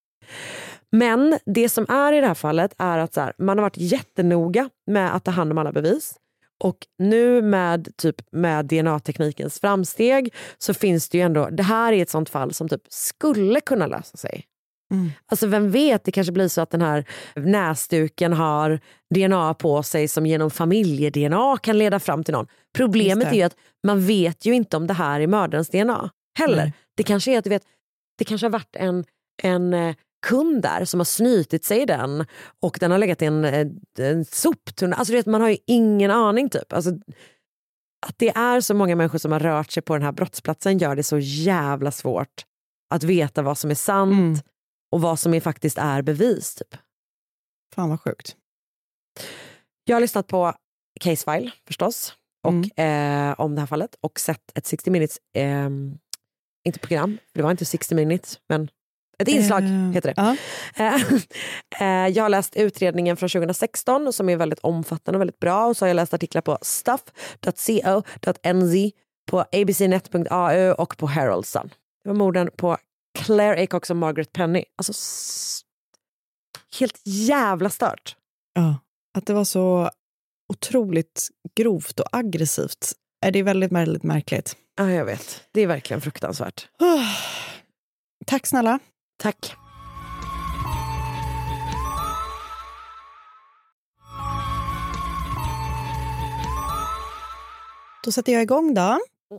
[SPEAKER 2] Men det som är i det här fallet är att så här, man har varit jättenoga med att ta hand om alla bevis. Och nu med DNA-teknikens framsteg så finns det ju ändå, det här är ett sånt fall som typ skulle kunna lösa sig. Alltså vem vet, det kanske blir så att den här näsduken har DNA på sig som genom familje-DNA kan leda fram till någon. Problemet är ju att man vet ju inte om det här är mördarens DNA heller. Det kanske är att du vet, det kanske har varit en kund där som har snytit sig i den och den har legat i en soptunna. Alltså du vet, man har ju ingen aning typ. Alltså, att det är så många människor som har rört sig på den här brottsplatsen gör det så jävla svårt att veta vad som är sant och vad som faktiskt är bevis typ.
[SPEAKER 3] Fan vad sjukt.
[SPEAKER 2] Jag har lyssnat på Casefile förstås och om det här fallet och sett ett 60 minutes inte program, för det var inte 60 minutes men Ett inslag heter det. Jag har läst utredningen från 2016 som är väldigt omfattande och väldigt bra. Och så har jag läst artiklar på stuff.co.nz, på abcnet.au och på Herald Sun. Det var morden på Claire Acox och Margaret Penny. Alltså helt jävla stört.
[SPEAKER 3] Ja, att det var så otroligt grovt och aggressivt. Det är väldigt, väldigt märkligt.
[SPEAKER 2] Ja, jag vet. Det är verkligen fruktansvärt.
[SPEAKER 3] Tack snälla.
[SPEAKER 2] Tack.
[SPEAKER 3] Då sätter jag igång då.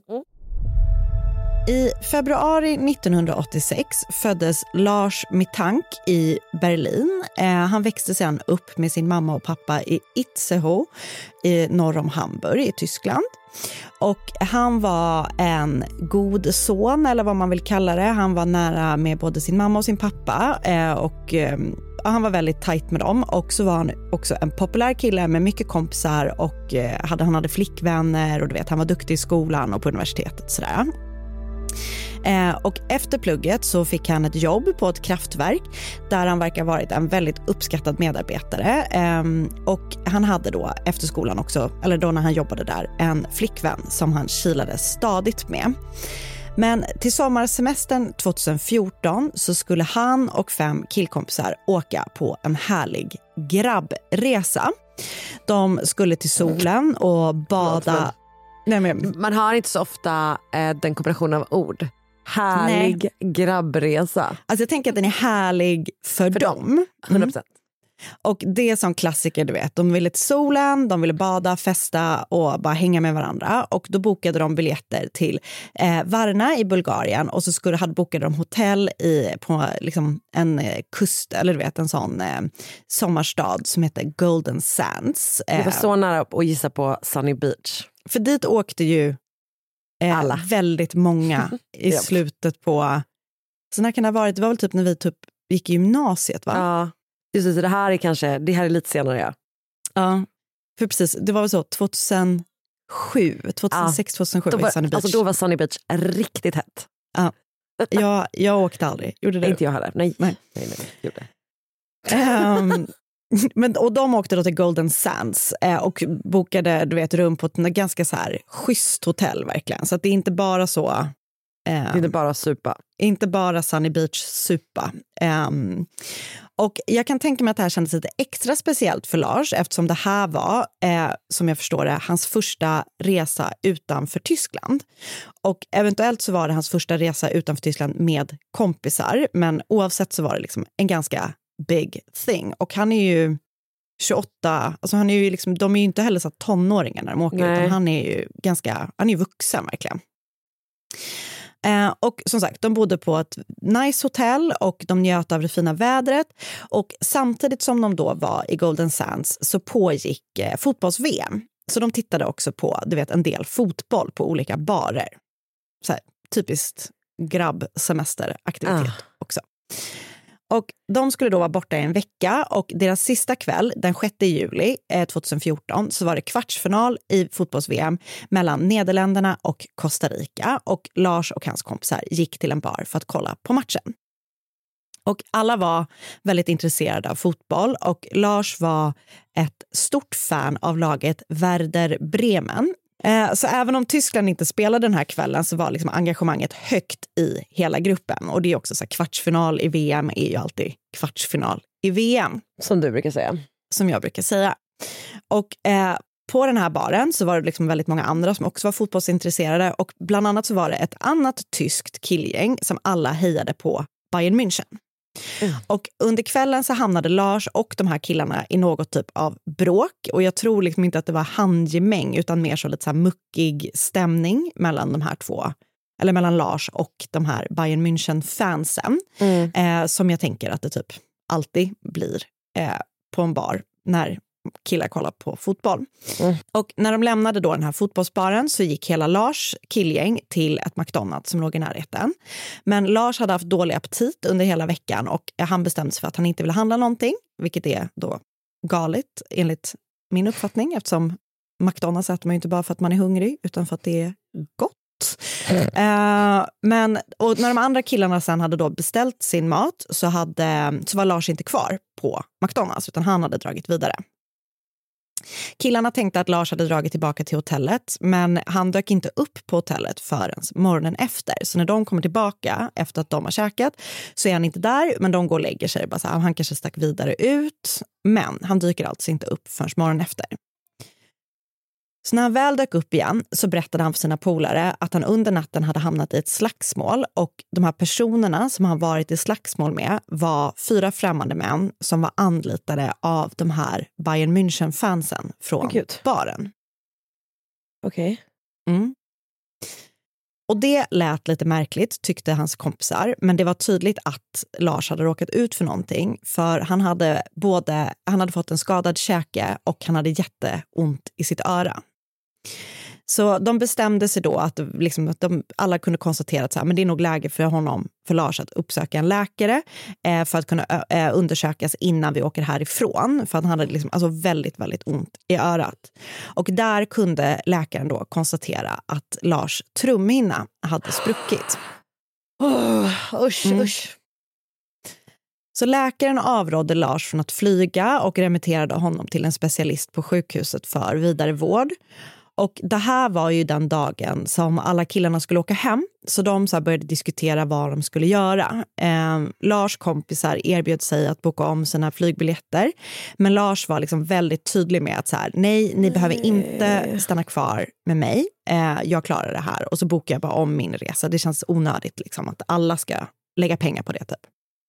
[SPEAKER 3] I februari 1986 föddes Lars Mittank i Berlin. Han växte sedan upp med sin mamma och pappa i Itzehoe norr om Hamburg i Tyskland. Och han var en god son, eller vad man vill kalla det. Han var nära med både sin mamma och sin pappa och han var väldigt tajt med dem. Och så var han också en populär kille med mycket kompisar och han hade flickvänner och du vet, han var duktig i skolan och på universitetet sådär. Och efter plugget så fick han ett jobb på ett kraftverk där han verkar ha varit en väldigt uppskattad medarbetare. Och han hade då efter skolan också, eller då när han jobbade där, en flickvän som han kilade stadigt med. Men till sommarsemestern 2014 så skulle han och 5 killkompisar åka på en härlig grabbresa. De skulle till solen och bada.
[SPEAKER 2] Man har inte så ofta den kombinationen av ord. Härlig grabbresa.
[SPEAKER 3] Alltså jag tänker att den är härlig för dem.
[SPEAKER 2] 100%.
[SPEAKER 3] Och det är som klassiker, du vet. De ville till solen, de ville bada, festa och bara hänga med varandra. Och då bokade de biljetter till Varna i Bulgarien. Och så bokade de hotell på liksom en kust, eller du vet, en sån sommarstad som heter Golden Sands.
[SPEAKER 2] Det var så nära att gissa på Sunny Beach.
[SPEAKER 3] För dit åkte ju
[SPEAKER 2] alla.
[SPEAKER 3] Väldigt många i slutet på... Så när kan det ha varit? Det var väl typ när vi gick i gymnasiet, va?
[SPEAKER 2] Ja, just det. Det här är lite senare, ja.
[SPEAKER 3] Ja, för precis. Det var väl så 2006, 2007 i Sunny Beach.
[SPEAKER 2] Alltså då var Sunny Beach riktigt hett.
[SPEAKER 3] Ja. Jag åkte aldrig. Gjorde det?
[SPEAKER 2] Inte jag heller. Nej. Gjorde.
[SPEAKER 3] Och de åkte då till Golden Sands och bokade, du vet, rum på ett ganska så här schysst hotell verkligen. Så att det är inte bara så...
[SPEAKER 2] det är inte bara supa.
[SPEAKER 3] Inte bara Sunny Beach supa. Och jag kan tänka mig att det här kändes lite extra speciellt för Lars eftersom det här var, som jag förstår det, hans första resa utanför Tyskland. Och eventuellt så var det hans första resa utanför Tyskland med kompisar, men oavsett så var det liksom en ganska big thing. Och han är ju 28, alltså han är ju liksom, de är ju inte heller så tonåringar när de åker, utan han är ju vuxen verkligen. Och som sagt, de bodde på ett nice hotell och de njöt av det fina vädret. Och samtidigt som de då var i Golden Sands så pågick fotbolls-VM. Så de tittade också på, du vet, en del fotboll på olika barer. Så här, typiskt grabbsemesteraktivitet också. Och de skulle då vara borta i en vecka och deras sista kväll, den 6 juli 2014, så var det kvartsfinal i fotbolls-VM mellan Nederländerna och Costa Rica. Och Lars och hans kompisar gick till en bar för att kolla på matchen. Och alla var väldigt intresserade av fotboll och Lars var ett stort fan av laget Werder Bremen. Så även om Tyskland inte spelade den här kvällen så var liksom engagemanget högt i hela gruppen. Och det är också så här, kvartsfinal i VM är ju alltid kvartsfinal i VM.
[SPEAKER 2] Som du brukar säga.
[SPEAKER 3] Som jag brukar säga. Och på den här baren så var det liksom väldigt många andra som också var fotbollsintresserade. Och bland annat så var det ett annat tyskt killgäng som alla hejade på Bayern München. Och under kvällen så hamnade Lars och de här killarna i något typ av bråk. Och jag tror liksom inte att det var handgemäng utan mer så lite så här muckig stämning mellan de här två. Eller mellan Lars och de här Bayern München-fansen. Som jag tänker att det typ alltid blir på en bar när killar kollar på fotboll. Och när de lämnade då den här fotbollsbaren så gick hela Lars killgäng till ett McDonald's som låg i närheten. Men Lars hade haft dålig aptit under hela veckan och han bestämde sig för att han inte ville handla någonting, vilket är då galet enligt min uppfattning eftersom McDonald's äter man ju inte bara för att man är hungrig utan för att det är gott. Men och när de andra killarna sen hade då beställt sin mat så var Lars inte kvar på McDonalds utan han hade dragit vidare. Killarna tänkte att Lars hade dragit tillbaka till hotellet, men han dök inte upp på hotellet förrän morgonen efter. Så när de kommer tillbaka efter att de har käkat så är han inte där, men de går och lägger sig. Bara så här, han kanske stack vidare ut, men han dyker alltså inte upp förrän morgonen efter. Så när han väl dök upp igen så berättade han för sina polare att han under natten hade hamnat i ett slagsmål, och de här personerna som han varit i slagsmål med var 4 främmande män som var anlitade av de här Bayern München-fansen från baren.
[SPEAKER 2] Okej.
[SPEAKER 3] Mm. Och det lät lite märkligt, tyckte hans kompisar, men det var tydligt att Lars hade råkat ut för någonting, för han hade fått en skadad käke och han hade jätteont i sitt öra. Så de bestämde sig då att alla kunde konstatera att så här, men det är nog läge för Lars att uppsöka en läkare för att kunna undersökas innan vi åker härifrån, för att han hade väldigt, väldigt ont i örat. Och där kunde läkaren då konstatera att Lars trumhinna hade spruckit.
[SPEAKER 2] Usch.
[SPEAKER 3] Så läkaren avrådde Lars från att flyga och remitterade honom till en specialist på sjukhuset för vidare vård. Och det här var ju den dagen som alla killarna skulle åka hem. Så de började diskutera vad de skulle göra. Lars kompisar erbjöd sig att boka om sina flygbiljetter. Men Lars var väldigt tydlig med att nej, ni behöver inte stanna kvar med mig. Jag klarar det här. Och så bokar jag bara om min resa. Det känns onödigt att alla ska lägga pengar på det typ.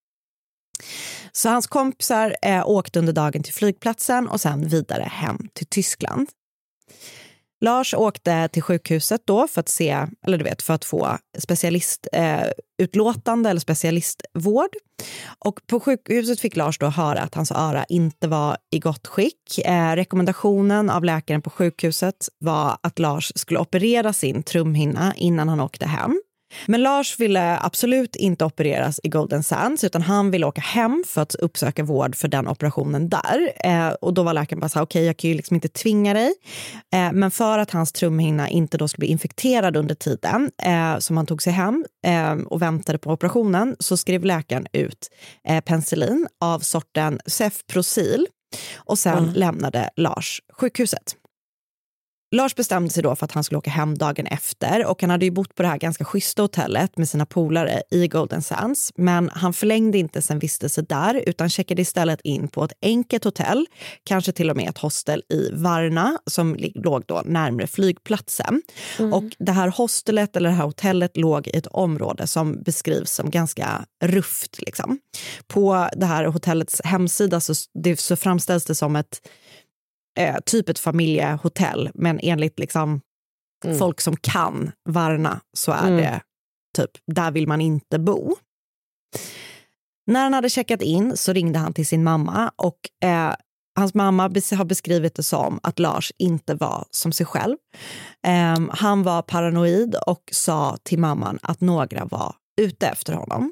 [SPEAKER 3] Så hans kompisar åkte under dagen till flygplatsen och sen vidare hem till Tyskland. Lars åkte till sjukhuset då för att för att få specialistutlåtande eller specialistvård. Och på sjukhuset fick Lars då höra att hans öra inte var i gott skick. Rekommendationen av läkaren på sjukhuset var att Lars skulle operera sin trumhinna innan han åkte hem. Men Lars ville absolut inte opereras i Golden Sands, utan han ville åka hem för att uppsöka vård för den operationen där. Och då var läkaren bara så här, okej, jag kan ju inte tvinga dig. Men för att hans trumhinna inte då skulle bli infekterad under tiden som han tog sig hem och väntade på operationen, så skrev läkaren ut penicillin av sorten Cefprozil och sen lämnade Lars sjukhuset. Lars bestämde sig då för att han skulle åka hem dagen efter, och han hade ju bott på det här ganska schyssta hotellet med sina polare i Golden Sands, men han förlängde inte sin vistelse där utan checkade istället in på ett enkelt hotell, kanske till och med ett hostel i Varna som låg då närmare flygplatsen. Och det här hostelet eller det här hotellet låg i ett område som beskrivs som ganska rufft På det här hotellets hemsida så framställs det som typ ett familjehotell, men enligt folk som kan Varna så är det typ, där vill man inte bo. När han hade checkat in så ringde han till sin mamma, och hans mamma har beskrivit det som att Lars inte var som sig själv. Han var paranoid och sa till mamman att några var ute efter honom.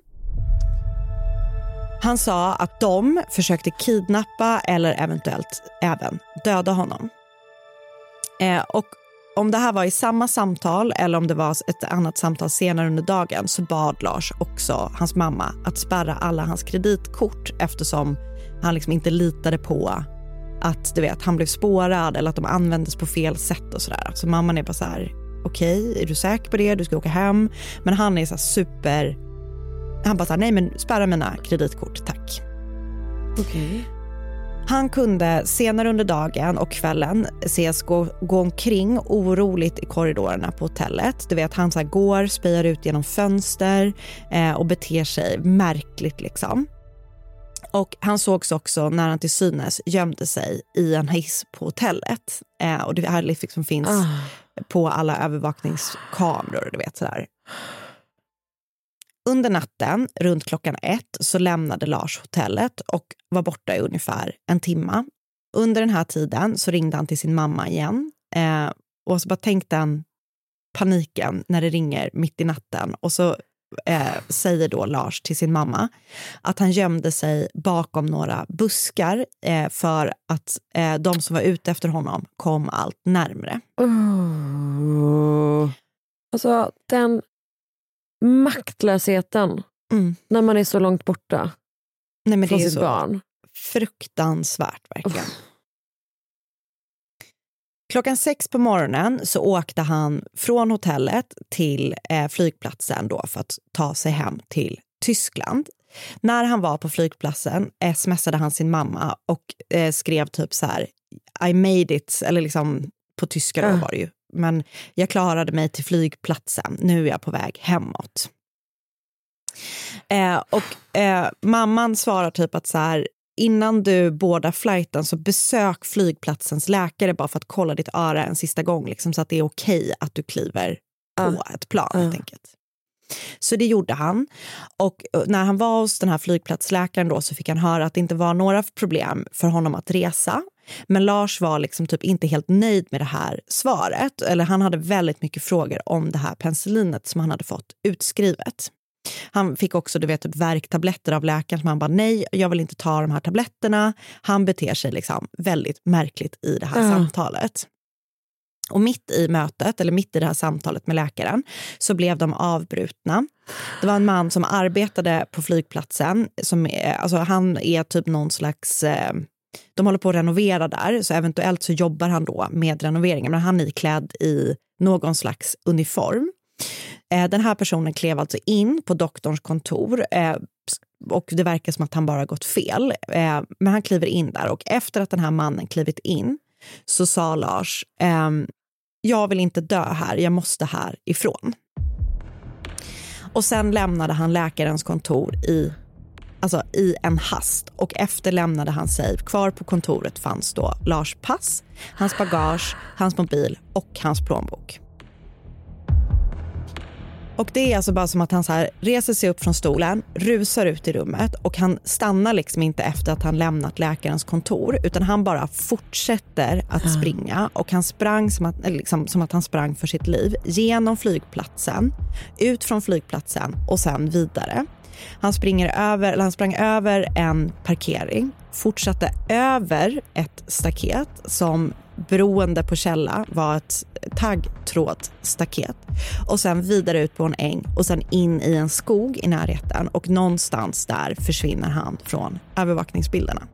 [SPEAKER 3] Han sa att de försökte kidnappa eller eventuellt även döda honom. Och om det här var i samma samtal eller om det var ett annat samtal senare under dagen, så bad Lars också hans mamma att spärra alla hans kreditkort, eftersom han inte litade på att han blev spårad eller att de användes på fel sätt och sådär. Så mamman är bara så här, okej, är du säker på det? Du ska åka hem. Men han är så här han bara sa, nej men spärra mina kreditkort, tack.
[SPEAKER 2] Okej.
[SPEAKER 3] Han kunde senare under dagen och kvällen ses gå omkring oroligt i korridorerna på hotellet. Du vet, han så här går, spejar ut genom fönster och beter sig märkligt Och han sågs också när han till synes gömde sig i en hiss på hotellet. Och det här finns på alla övervakningskameror, du vet sådär. Under natten, runt klockan 1, så lämnade Lars hotellet och var borta i ungefär en timme. Under den här tiden så ringde han till sin mamma igen. Och så bara tänkte han paniken när det ringer mitt i natten. Och så säger då Lars till sin mamma att han gömde sig bakom några buskar för att de som var ute efter honom kom allt närmare.
[SPEAKER 2] Alltså den maktlösheten när man är så långt borta.
[SPEAKER 3] Nej, men
[SPEAKER 2] från
[SPEAKER 3] det är
[SPEAKER 2] sitt
[SPEAKER 3] så
[SPEAKER 2] barn.
[SPEAKER 3] Fruktansvärt verkligen. Klockan 6 på morgonen så åkte han från hotellet till flygplatsen då för att ta sig hem till Tyskland. När han var på flygplatsen smsade han sin mamma och skrev typ så här: I made it, eller liksom på tyska då var det ju. Men jag klarade mig till flygplatsen, nu är jag på väg hemåt. Mamman svarar typ att så här: innan du boardar flighten så besök flygplatsens läkare bara för att kolla ditt öra en sista gång liksom, så att det är okej att du kliver på ett plan helt enkelt. Så det gjorde han, och när han var hos den här flygplatsläkaren då så fick han höra att det inte var några problem för honom att resa. Men Lars var liksom typ inte helt nöjd med det här svaret, eller han hade väldigt mycket frågor om det här penicillinet som han hade fått utskrivet. Han fick också, du vet, typ värktabletter av läkaren som han bara, nej, jag vill inte ta de här tabletterna. Han beter sig liksom väldigt märkligt i det här samtalet. Och mitt i mötet, eller mitt i det här samtalet med läkaren, så blev de avbrutna. Det var en man som arbetade på flygplatsen, alltså han är typ någon slags, de håller på att renovera där, så eventuellt så jobbar han då med renoveringen, men han är klädd i någon slags uniform. Den här personen klev alltså in på doktorns kontor och det verkar som att han bara gått fel. Men han kliver in där, och efter att den här mannen klivit in så sa Lars, jag vill inte dö här, jag måste härifrån. Och sen lämnade han läkarens kontor i en hast, och efter lämnade han sig. Kvar på kontoret fanns då Lars pass, hans bagage, hans mobil och hans plånbok. Och det är alltså bara som att han så här reser sig upp från stolen, rusar ut i rummet, och han stannar liksom inte efter att han lämnat läkarens kontor, utan han bara fortsätter att springa, och han sprang som att han sprang för sitt liv genom flygplatsen, ut från flygplatsen och sen vidare. Han sprang över en parkering, fortsatte över ett staket som beroende på källa var ett taggtrådstaket, och sen vidare ut på en äng och sen in i en skog i närheten, och någonstans där försvinner han från övervakningsbilderna.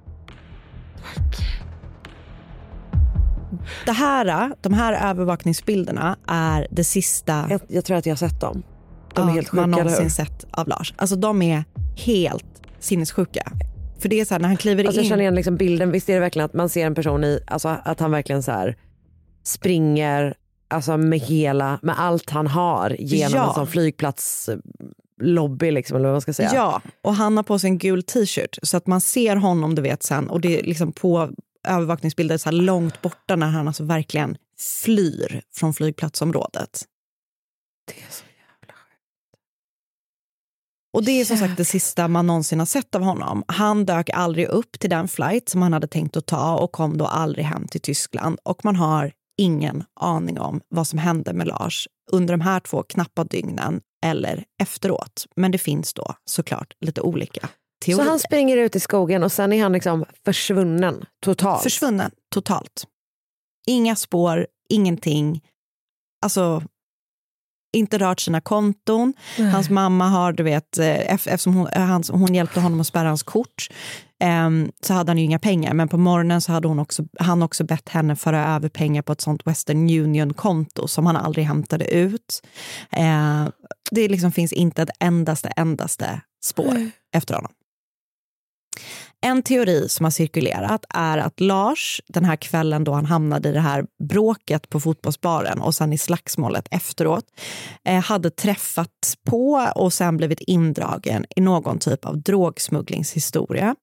[SPEAKER 3] De här övervakningsbilderna är det sista
[SPEAKER 2] jag tror att jag har sett dem. De är helt sjuka,
[SPEAKER 3] man någonsin sett av Lars. Alltså de är helt sinnessjuka. För det är så här, när han kliver in.
[SPEAKER 2] Jag känner igen liksom bilden. Visst är det verkligen att man ser en person i, alltså att han verkligen så här springer alltså med allt han har genom en sån flygplatslobby liksom, eller vad man ska säga.
[SPEAKER 3] Ja, och han har på sig en gul t-shirt så att man ser honom, du vet, sen, och det är liksom på övervakningsbilder så här långt borta när han alltså verkligen flyr från flygplatsområdet.
[SPEAKER 2] Det är så jävla sjukt.
[SPEAKER 3] Och det är som sagt det sista man någonsin har sett av honom. Han dök aldrig upp till den flight som han hade tänkt att ta och kom då aldrig hem till Tyskland. Och man har ingen aning om vad som hände med Lars under de här 2 knappa dygnen eller efteråt. Men det finns då såklart lite olika teorier.
[SPEAKER 2] Så han springer ut i skogen och sen är han liksom försvunnen totalt?
[SPEAKER 3] Försvunnen totalt. Inga spår, ingenting. Alltså inte rört sina konton. Hans mamma har, du vet, eftersom hon hjälpte honom att spärra hans kort, så hade han ju inga pengar. Men på morgonen så hade han också bett henne föra över pengar på ett sånt Western Union-konto som han aldrig hämtade ut. Det liksom finns inte ett endaste spår efter honom. En teori som har cirkulerat är att Lars, den här kvällen då han hamnade i det här bråket på fotbollsbaren och sen i slagsmålet efteråt, hade träffat på och sen blivit indragen i någon typ av drogsmugglingshistoria.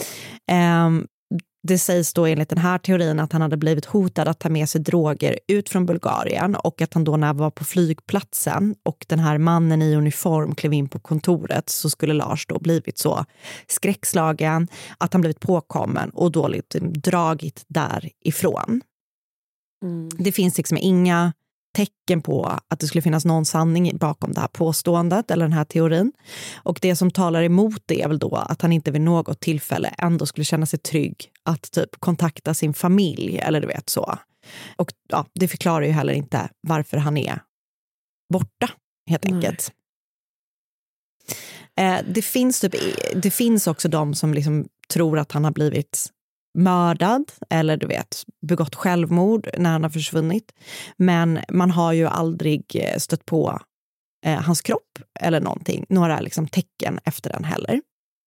[SPEAKER 3] Det sägs då enligt den här teorin att han hade blivit hotad att ta med sig droger ut från Bulgarien, och att han då när han var på flygplatsen och den här mannen i uniform klev in på kontoret, så skulle Lars då blivit så skräckslagen att han blivit påkommen och då lite dragit därifrån. Det finns liksom inga tecken på att det skulle finnas någon sanning bakom det här påståendet eller den här teorin. Och det som talar emot det är väl då att han inte vid något tillfälle ändå skulle känna sig trygg att typ kontakta sin familj eller du vet så. Och ja, det förklarar ju heller inte varför han är borta helt enkelt. Det finns också de som liksom tror att han har blivit mördad eller du vet begått självmord när han har försvunnit. Men man har ju aldrig stött på hans kropp eller någonting, några liksom tecken efter den heller.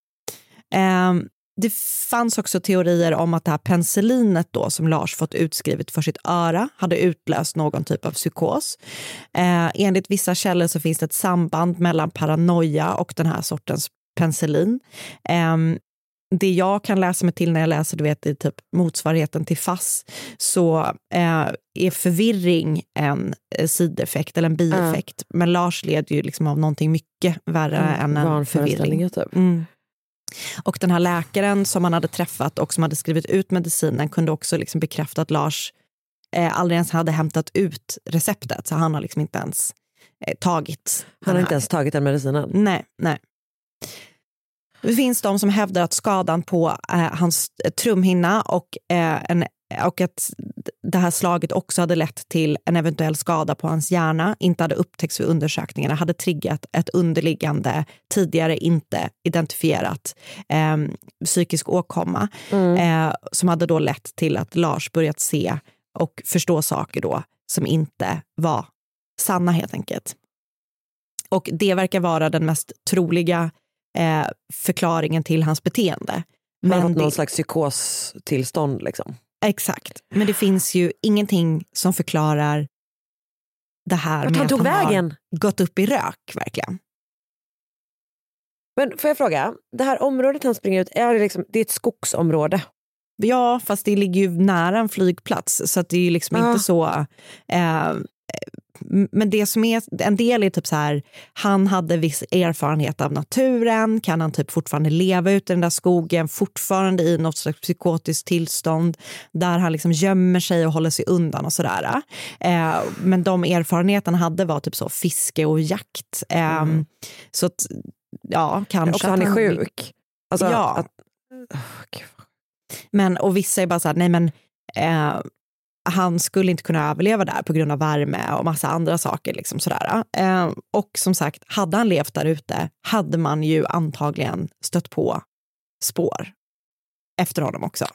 [SPEAKER 3] Det fanns också teorier om att det här penicillinet då som Lars fått utskrivet för sitt öra hade utlöst någon typ av psykos. Enligt vissa källor så finns det ett samband mellan paranoia och den här sortens penicillin. Det jag kan läsa mig till när jag läser, du vet, i typ motsvarigheten till FASS, så är förvirring en sideffekt eller en bieffekt. Men Lars leder ju liksom av någonting mycket värre än en förvirring. Typ. Och den här läkaren som han hade träffat och som hade skrivit ut medicinen kunde också liksom bekräfta att Lars aldrig ens hade hämtat ut receptet. Så han har liksom inte ens tagit.
[SPEAKER 2] Han har inte ens tagit den medicinen?
[SPEAKER 3] Nej. Det finns de som hävdar att skadan på hans trumhinna och att det här slaget också hade lett till en eventuell skada på hans hjärna inte hade upptäckts vid undersökningarna, hade triggat ett underliggande, tidigare inte identifierat psykisk åkomma som hade då lett till att Lars börjat se och förstå saker då som inte var sanna helt enkelt. Och det verkar vara den mest troliga förklaringen till hans beteende.
[SPEAKER 2] Men någon slags psykostillstånd liksom.
[SPEAKER 3] Exakt. Men det finns ju ingenting som förklarar det här med
[SPEAKER 2] han tog
[SPEAKER 3] att han
[SPEAKER 2] vägen.
[SPEAKER 3] har gått upp i rök verkligen.
[SPEAKER 2] Men får jag fråga, det här området han springer ut, det är ett skogsområde?
[SPEAKER 3] Ja, fast det ligger ju nära en flygplats så att det är ju liksom inte så... men det som är en del är typ så här, han hade viss erfarenhet av naturen, kan han typ fortfarande leva ute i den där skogen, fortfarande i något slags psykotiskt tillstånd där han liksom gömmer sig och håller sig undan och sådär. Men de erfarenheterna hade var typ så fiske och jakt. Så att, ja, kanske.
[SPEAKER 2] Och han är sjuk. Alltså,
[SPEAKER 3] ja. Men, och vissa är bara så här, nej men han skulle inte kunna överleva där på grund av värme och massa andra saker liksom sådär. Och som sagt, hade han levt där ute hade man ju antagligen stött på spår efter honom också.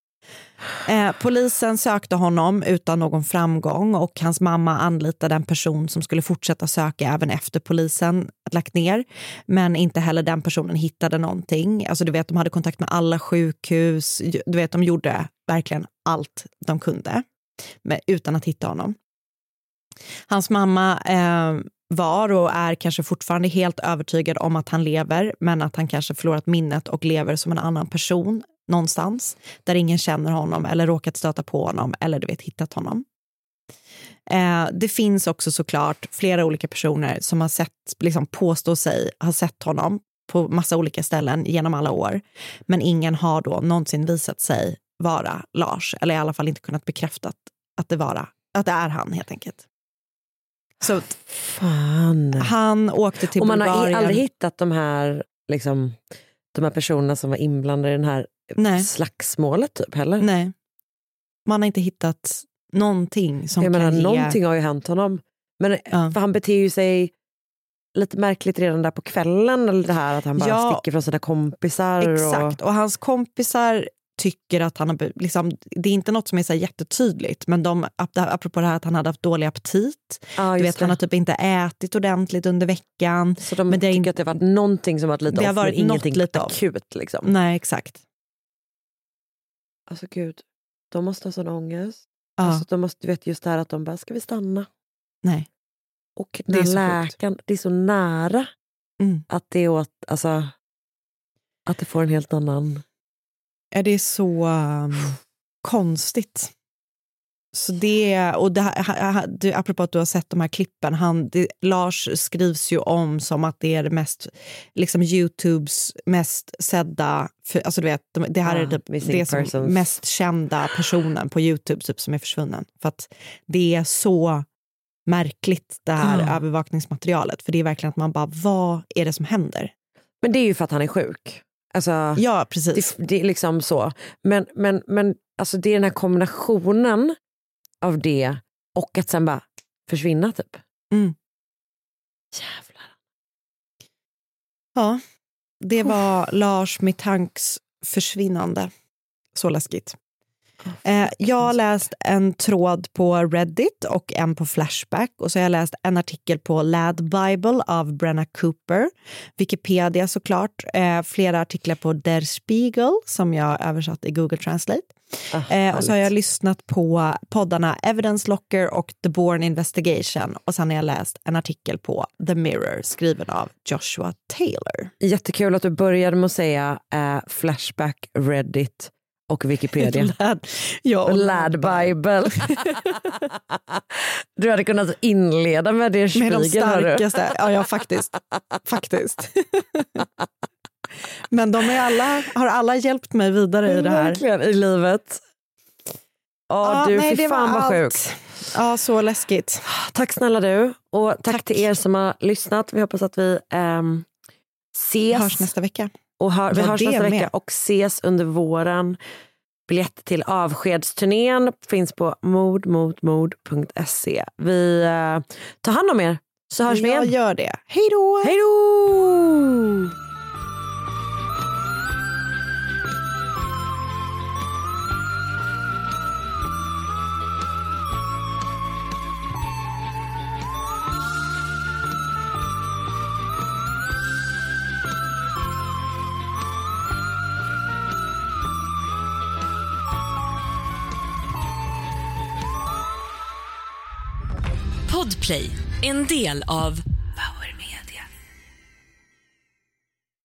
[SPEAKER 3] Polisen sökte honom utan någon framgång och hans mamma anlitade en person som skulle fortsätta söka även efter polisen lagt ner. Men inte heller den personen hittade någonting. Alltså du vet, de hade kontakt med alla sjukhus. Du vet, de gjorde verkligen allt de kunde utan att hitta honom. Hans mamma var och är kanske fortfarande helt övertygad om att han lever, men att han kanske förlorat minnet och lever som en annan person någonstans där ingen känner honom eller råkat stöta på honom eller du vet hittat honom. Det finns också såklart flera olika personer som har sett, liksom påstår sig ha sett honom på massa olika ställen genom alla år, men ingen har då någonsin visat sig vara Lars, eller i alla fall inte kunnat bekräfta att det är han helt enkelt. Så
[SPEAKER 2] fan.
[SPEAKER 3] Han åkte till
[SPEAKER 2] Bulgarien. Och man
[SPEAKER 3] Bulgarien.
[SPEAKER 2] har aldrig hittat de här personerna som var inblandade i den här slagsmålet typ heller?
[SPEAKER 3] Nej. Man har inte hittat någonting som
[SPEAKER 2] någonting har ju hänt honom. Men för han beter ju sig lite märkligt redan där på kvällen, eller det här att han bara sticker från sina kompisar.
[SPEAKER 3] Exakt, och hans kompisar tycker att han har, liksom, det är inte något som är så jättetydligt, men apropå det här att han hade haft dålig aptit, du vet, han har typ inte ätit ordentligt under veckan.
[SPEAKER 2] Så de tycker att det har varit någonting som varit lite
[SPEAKER 3] det
[SPEAKER 2] off,
[SPEAKER 3] har varit
[SPEAKER 2] men ingenting
[SPEAKER 3] lite
[SPEAKER 2] akut liksom.
[SPEAKER 3] Nej, exakt.
[SPEAKER 2] Alltså gud, de måste ha sån ångest. Alltså de måste, du vet, just det här att de bara, ska vi stanna?
[SPEAKER 3] Nej.
[SPEAKER 2] Och den läkaren, det är så nära att det är att det får en helt annan...
[SPEAKER 3] Är det så konstigt? Så det, och det här, apropå att du har sett de här klippen, Lars skrivs ju om som att det är det mest, liksom YouTubes mest sedda, alltså du vet, det här är det som mest kända personen på YouTube typ, som är försvunnen. För att det är så märkligt det här övervakningsmaterialet, för det är verkligen att man bara, vad är det som händer? Men
[SPEAKER 2] det är ju för att han är sjuk. Alltså,
[SPEAKER 3] ja, precis.
[SPEAKER 2] Det är liksom så. Men alltså det är den här kombinationen av det och att sen bara försvinna typ. Jävlar.
[SPEAKER 3] Ja, det var Lars Mittanks försvinnande. Så läskigt. Jag har läst en tråd på Reddit och en på Flashback. Och så har jag läst en artikel på Lad Bible av Brenna Cooper. Wikipedia såklart. Flera artiklar på Der Spiegel som jag översatt i Google Translate. Och så har jag lyssnat på poddarna Evidence Locker och The Bourne Investigation. Och sen har jag läst en artikel på The Mirror skriven av Joshua Taylor.
[SPEAKER 2] Jättekul att du började med att säga Flashback, Reddit och Wikipedia. Lad Bible. Du hade kunnat inleda med det Spiegel.
[SPEAKER 3] Med de starkaste. Ja, faktiskt. Men de har alla hjälpt mig vidare i det här.
[SPEAKER 2] Verkligen, i livet. Fy fan vad sjukt.
[SPEAKER 3] Ja, så läskigt.
[SPEAKER 2] Tack snälla du. Och tack till er som har lyssnat. Vi hoppas att vi ses.
[SPEAKER 3] Hörs nästa vecka.
[SPEAKER 2] Och vi hörs nästa vecka och ses under våren. Biljett till avskedsturnén finns på mordmotmord.se. Vi tar hand om er, så hörs vi igen.
[SPEAKER 3] Jag gör det. Hej då!
[SPEAKER 2] Hej då!
[SPEAKER 1] Podplay, en del av